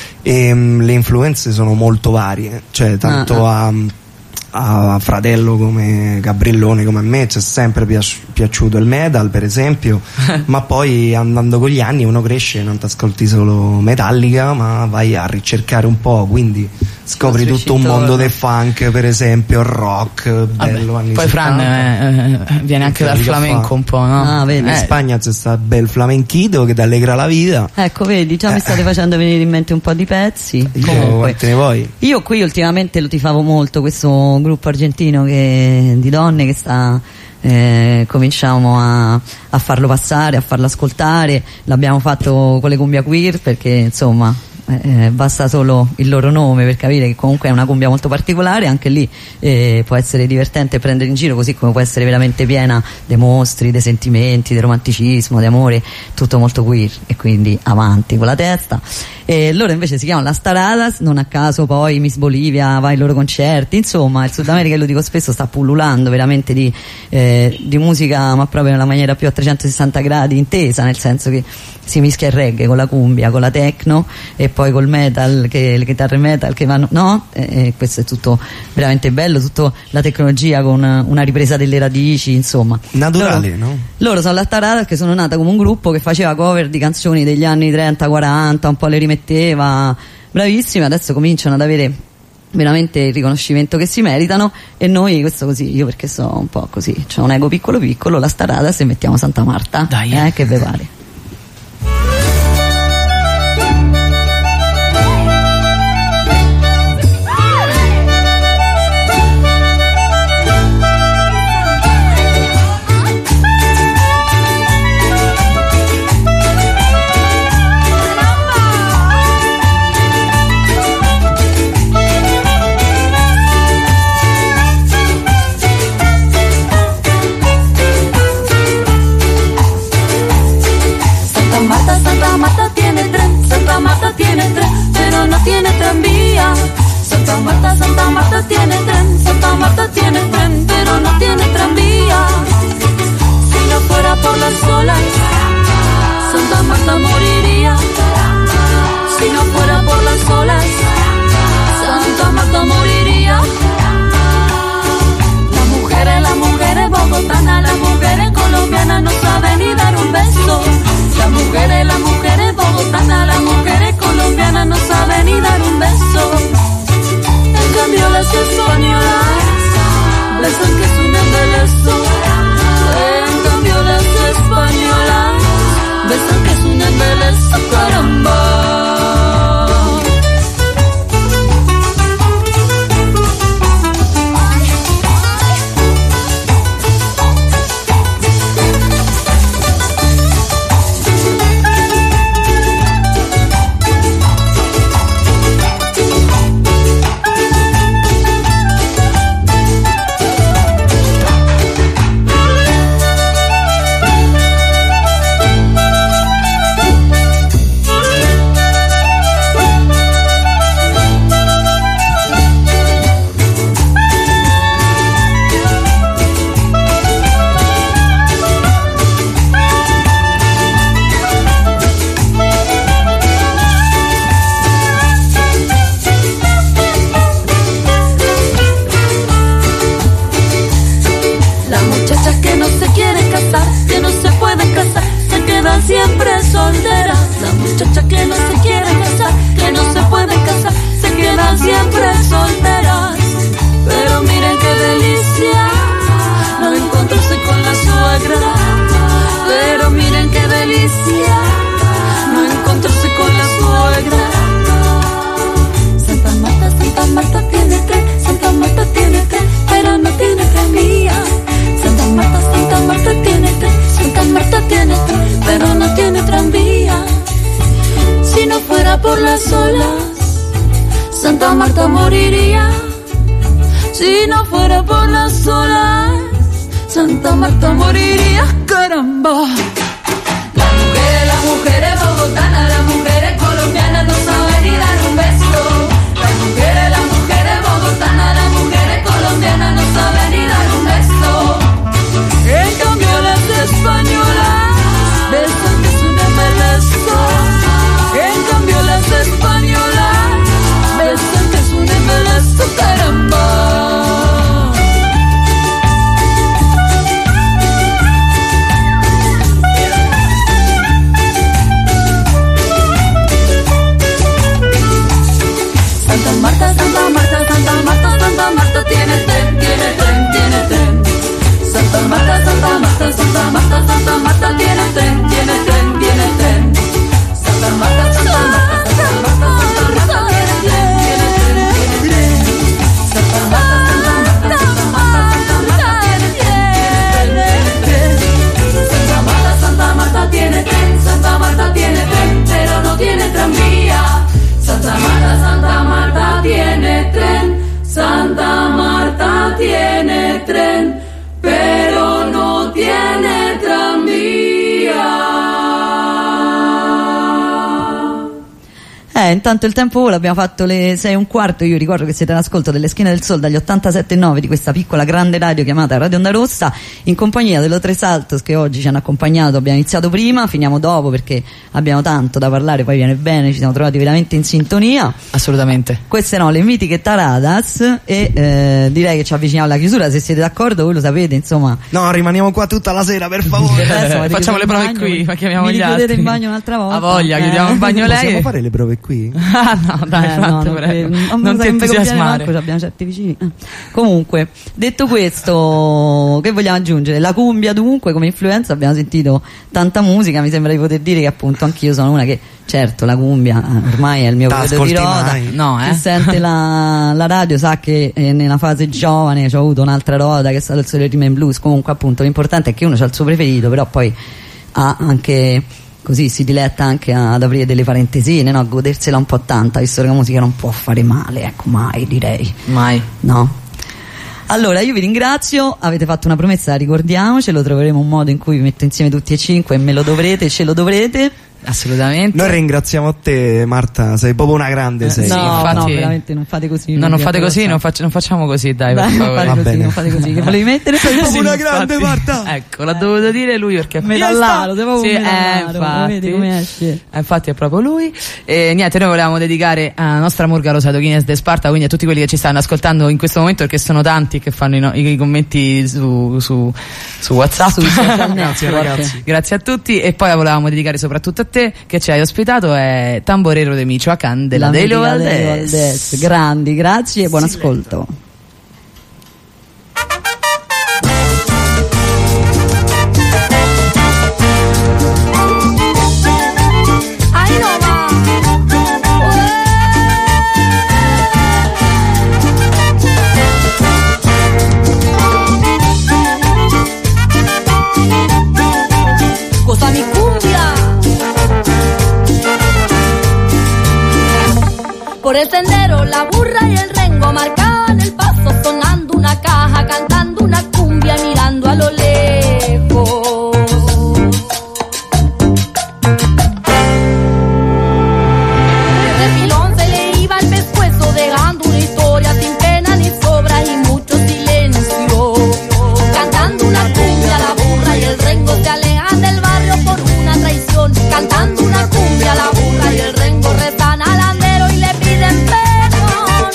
[SPEAKER 3] ehm, le influenze sono molto varie, cioè tanto
[SPEAKER 1] ah,
[SPEAKER 3] a, a fratello come Gabriellone come a me ci è sempre piaci- piaciuto il metal, per esempio, ma poi andando con gli anni uno cresce, non ti ascolti solo Metallica, ma vai a ricercare un po', quindi scopri tutto un mondo del funk, per esempio, il rock bello.
[SPEAKER 10] Vabbè,
[SPEAKER 3] anni
[SPEAKER 10] poi Fran eh, viene anche dal flamenco un po', no?
[SPEAKER 1] Ah, vedi.
[SPEAKER 3] In
[SPEAKER 10] Eh.
[SPEAKER 3] Spagna c'è sta bel flamenchito che ti allegra la vita.
[SPEAKER 1] Ecco, vedi, già mi state facendo venire in mente un po' di pezzi.
[SPEAKER 3] Io,
[SPEAKER 1] Comunque,
[SPEAKER 3] quante ne vuoi?
[SPEAKER 1] io qui ultimamente lo tifavo molto, questo gruppo argentino che, di donne che sta eh, cominciamo a, a farlo passare, a farlo ascoltare. L'abbiamo fatto con le cumbia queer perché insomma eh, basta solo il loro nome per capire che comunque è una cumbia molto particolare, anche lì eh, può essere divertente prendere in giro, così come può essere veramente piena dei mostri, dei sentimenti, del romanticismo, di amore, tutto molto queer, e quindi avanti con la testa. E loro invece si chiamano Las Taradas, non a caso poi Miss Bolivia va ai loro concerti, insomma il Sud America, lo dico spesso, sta pullulando veramente di, eh, di musica, ma proprio nella maniera più a trecentosessanta gradi intesa, nel senso che si mischia il reggae con la cumbia, con la techno e poi col metal, che le chitarre metal che vanno, no? E, e questo è tutto veramente bello, tutta la tecnologia con una, una ripresa delle radici, insomma.
[SPEAKER 3] Naturale,
[SPEAKER 1] loro,
[SPEAKER 3] no?
[SPEAKER 1] Loro sono Las Taradas, che sono nata come un gruppo che faceva cover di canzoni degli anni trenta quaranta, un po' le rimetteva, bravissime, adesso cominciano ad avere veramente il riconoscimento che si meritano, e noi questo così, io perché so un po' così, c'ho un ego piccolo piccolo, Las Taradas, e mettiamo Santa Marta.
[SPEAKER 10] Dai,
[SPEAKER 1] eh, che ve pare?
[SPEAKER 16] Santa Marta, Santa Marta tiene tren, Santa Marta tiene tren, pero no tiene tranvía. Si no fuera por las olas, Santa Marta moriría. Si no fuera por las olas, Santa Marta moriría. Las mujeres, las mujeres bogotanas, las mujeres colombianas no saben ni dar un beso. Las mujeres, las mujeres bogotanas, las mujeres colombianas no saben ni dar un beso. En cambio las españolas no fuera por las olas, Santa Marta moriría. Si no fuera por las olas, Santa Marta moriría, caramba. Las mujeres, las mujeres bogotanas, las mujeres colombianas no saben ni dar un beso. Las mujeres, las mujeres bogotanas, las mujeres colombianas no saben ni dar un beso. En cambio las españolas besan que es un embelezo. En cambio las españolas besan que es un embelezo, caramba. Santa Marta, Santa Marta, Santa Marta, Santa Marta tiene tren, tiene tren, tiene tren. Santa Marta, Santa Marta, Santa Marta, Santa Marta tiene tren, tiene tren, tiene tren. Santa Marta, Santa Marta, Santa Marta, Santa Marta tiene tren, tiene tren, tiene tren. Santa Marta, Santa Marta, Santa Marta, Santa Marta tiene tren, tiene tren. Santa Marta, Santa Marta tiene tren, Santa Marta tiene tren, pero no tiene tranvía. Santa Marta, Santa Marta tiene tren, Santa Marta tiene tren, pero no tiene tranvía.
[SPEAKER 1] Eh, intanto il tempo vola, abbiamo fatto le sei e un quarto, io ricordo che siete all'ascolto delle Schiene del Sol dagli ottantasette virgola nove di questa piccola grande radio chiamata Radio Onda Rossa, in compagnia dello Tres Saltos che oggi ci hanno accompagnato. Abbiamo iniziato prima, finiamo dopo perché abbiamo tanto da parlare, poi viene bene, ci siamo trovati veramente in sintonia.
[SPEAKER 10] Assolutamente.
[SPEAKER 1] Queste no, le mitiche Taradas, e eh, direi che ci avviciniamo alla chiusura, se siete d'accordo, voi lo sapete, insomma.
[SPEAKER 3] No, rimaniamo qua tutta la sera, per favore.
[SPEAKER 1] Adesso,
[SPEAKER 10] facciamo le prove qui, ma chiamiamo gli altri.
[SPEAKER 1] Mi chiudete in bagno un'altra volta.
[SPEAKER 10] A voglia, chiudiamo in bagno lei.
[SPEAKER 3] Possiamo fare le prove qui?
[SPEAKER 10] Ah no, dai,
[SPEAKER 1] eh,
[SPEAKER 10] fatto,
[SPEAKER 1] no,
[SPEAKER 10] prego.
[SPEAKER 1] Non, non,
[SPEAKER 10] non ti entusiasmare.
[SPEAKER 1] Marco, abbiamo certi vicini. Eh. Comunque, detto questo, che vogliamo aggiungere? La cumbia dunque come influenza, abbiamo sentito tanta musica, mi sembra di poter dire che appunto anch'io sono una che, certo, la cumbia ormai è il mio periodo di roda.
[SPEAKER 10] No, eh?
[SPEAKER 1] Chi sente la, la radio sa che eh, nella fase giovane ho avuto un'altra roda che è stato il Sole Rhythm and Blues. Comunque appunto l'importante è che uno ha il suo preferito, però poi ha anche... così si diletta anche ad aprire delle parentesine, no? A godersela un po' tanta, visto che la musica non può fare male, ecco, mai direi.
[SPEAKER 10] Mai.
[SPEAKER 1] No? Allora io vi ringrazio, avete fatto una promessa, ricordiamocelo, troveremo un modo in cui vi metto insieme tutti e cinque e me lo dovrete, ce lo dovrete.
[SPEAKER 10] Assolutamente.
[SPEAKER 3] Noi ringraziamo a te, Marta, sei proprio una grande, sei.
[SPEAKER 1] No,
[SPEAKER 10] sì, infatti...
[SPEAKER 1] no, veramente non fate così.
[SPEAKER 10] No, non fate così, non, faccio, non facciamo così, dai,
[SPEAKER 1] dai
[SPEAKER 10] per favore.
[SPEAKER 1] non fate così, non fate così, che volevi mettere?
[SPEAKER 3] Sei proprio
[SPEAKER 10] sì,
[SPEAKER 3] una
[SPEAKER 10] infatti.
[SPEAKER 3] grande, Marta.
[SPEAKER 10] Ecco, l'ha dovuto dire lui perché
[SPEAKER 1] Metallaro, devo
[SPEAKER 10] sì,
[SPEAKER 1] metallaro,
[SPEAKER 10] eh, infatti,
[SPEAKER 1] vedi come esce.
[SPEAKER 10] Eh, infatti è proprio lui. E niente, noi volevamo dedicare alla nostra Murga Rosato Guinness de Sparta, quindi a tutti quelli che ci stanno ascoltando in questo momento, perché sono tanti che fanno i, no, i commenti su, su, su WhatsApp.
[SPEAKER 1] Su
[SPEAKER 3] Grazie ragazzi.
[SPEAKER 10] Grazie a tutti. E poi la volevamo dedicare soprattutto a te che ci hai ospitato, è Tamborero de Michoacán della Delio Valdés.
[SPEAKER 1] Valdés. Grandi, grazie e buon ascolto.
[SPEAKER 16] Cosa mi cumbia. Por el sendero la burra y el rengo marcaban el paso, sonando una caja, cantando una cumbia, mirando a lo lejos. El refilón se le iba al pescuezo, dejando una historia sin pena ni sobra y mucho silencio. Cantando una cumbia, la burra y el rengo se alejan del barrio por una traición. Cantando una cumbia, la burra y el rengo rezan al andero y le piden perdón.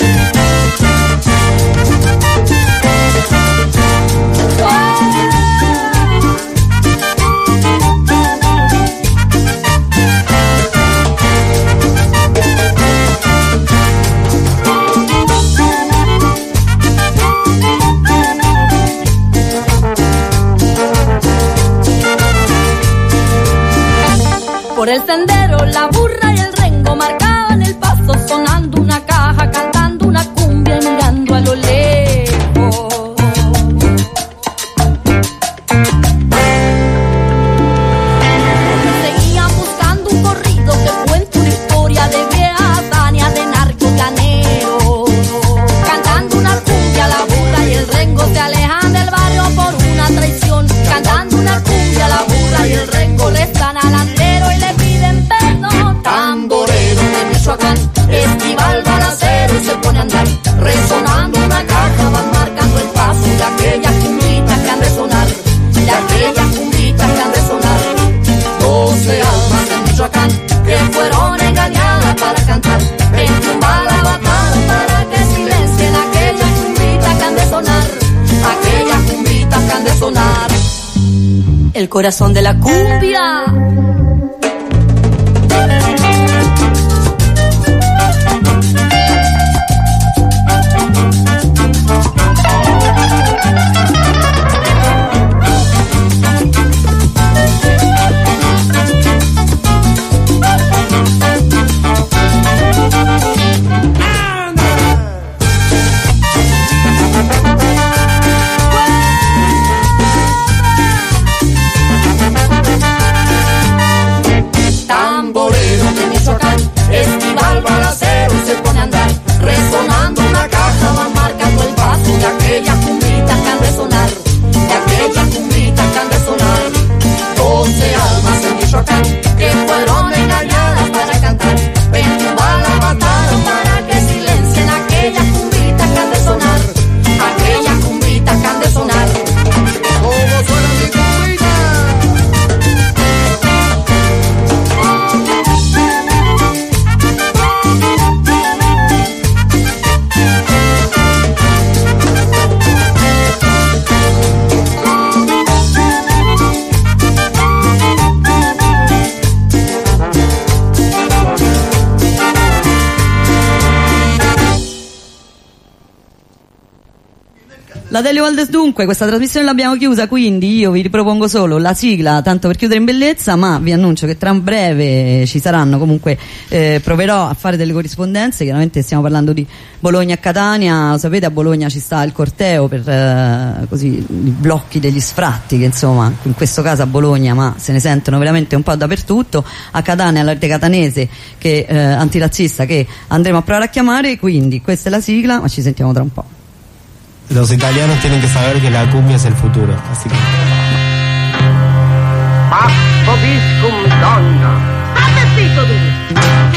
[SPEAKER 16] Por el sendero la burra y el rengo marcaban el paso, sonando una caja, cantando una cumbia y mirando a lo lejos. Seguían buscando un corrido que cuente una historia
[SPEAKER 19] corazón de la cumbia.
[SPEAKER 1] La Delio Valdes dunque, questa trasmissione l'abbiamo chiusa, quindi io vi ripropongo solo la sigla, tanto per chiudere in bellezza, ma vi annuncio che tra breve ci saranno, comunque eh, proverò a fare delle corrispondenze, chiaramente stiamo parlando di Bologna a Catania, lo sapete, a Bologna ci sta il corteo per eh, così i blocchi degli sfratti, che insomma in questo caso a Bologna, ma se ne sentono veramente un po' dappertutto, a Catania l'arte catanese che, eh, antirazzista che andremo a provare a chiamare, quindi questa è la sigla, ma ci sentiamo tra un po'.
[SPEAKER 4] Los italianos tienen que saber que la cumbia es el futuro, así que...
[SPEAKER 13] Pasto viscum donna.
[SPEAKER 6] State zitto tu!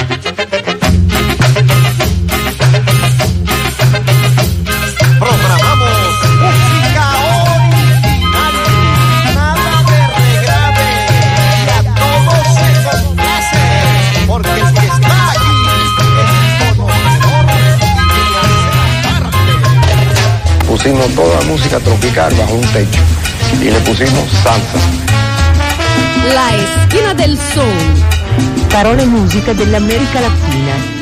[SPEAKER 13] Programamos música original, nada de regrave, y a todos se complace, porque el que está aquí es conocedor y hace parte.
[SPEAKER 5] Pusimos toda música tropical bajo un techo y le pusimos salsa.
[SPEAKER 6] La esquina del sol.
[SPEAKER 7] Parole e musica dell'America Latina.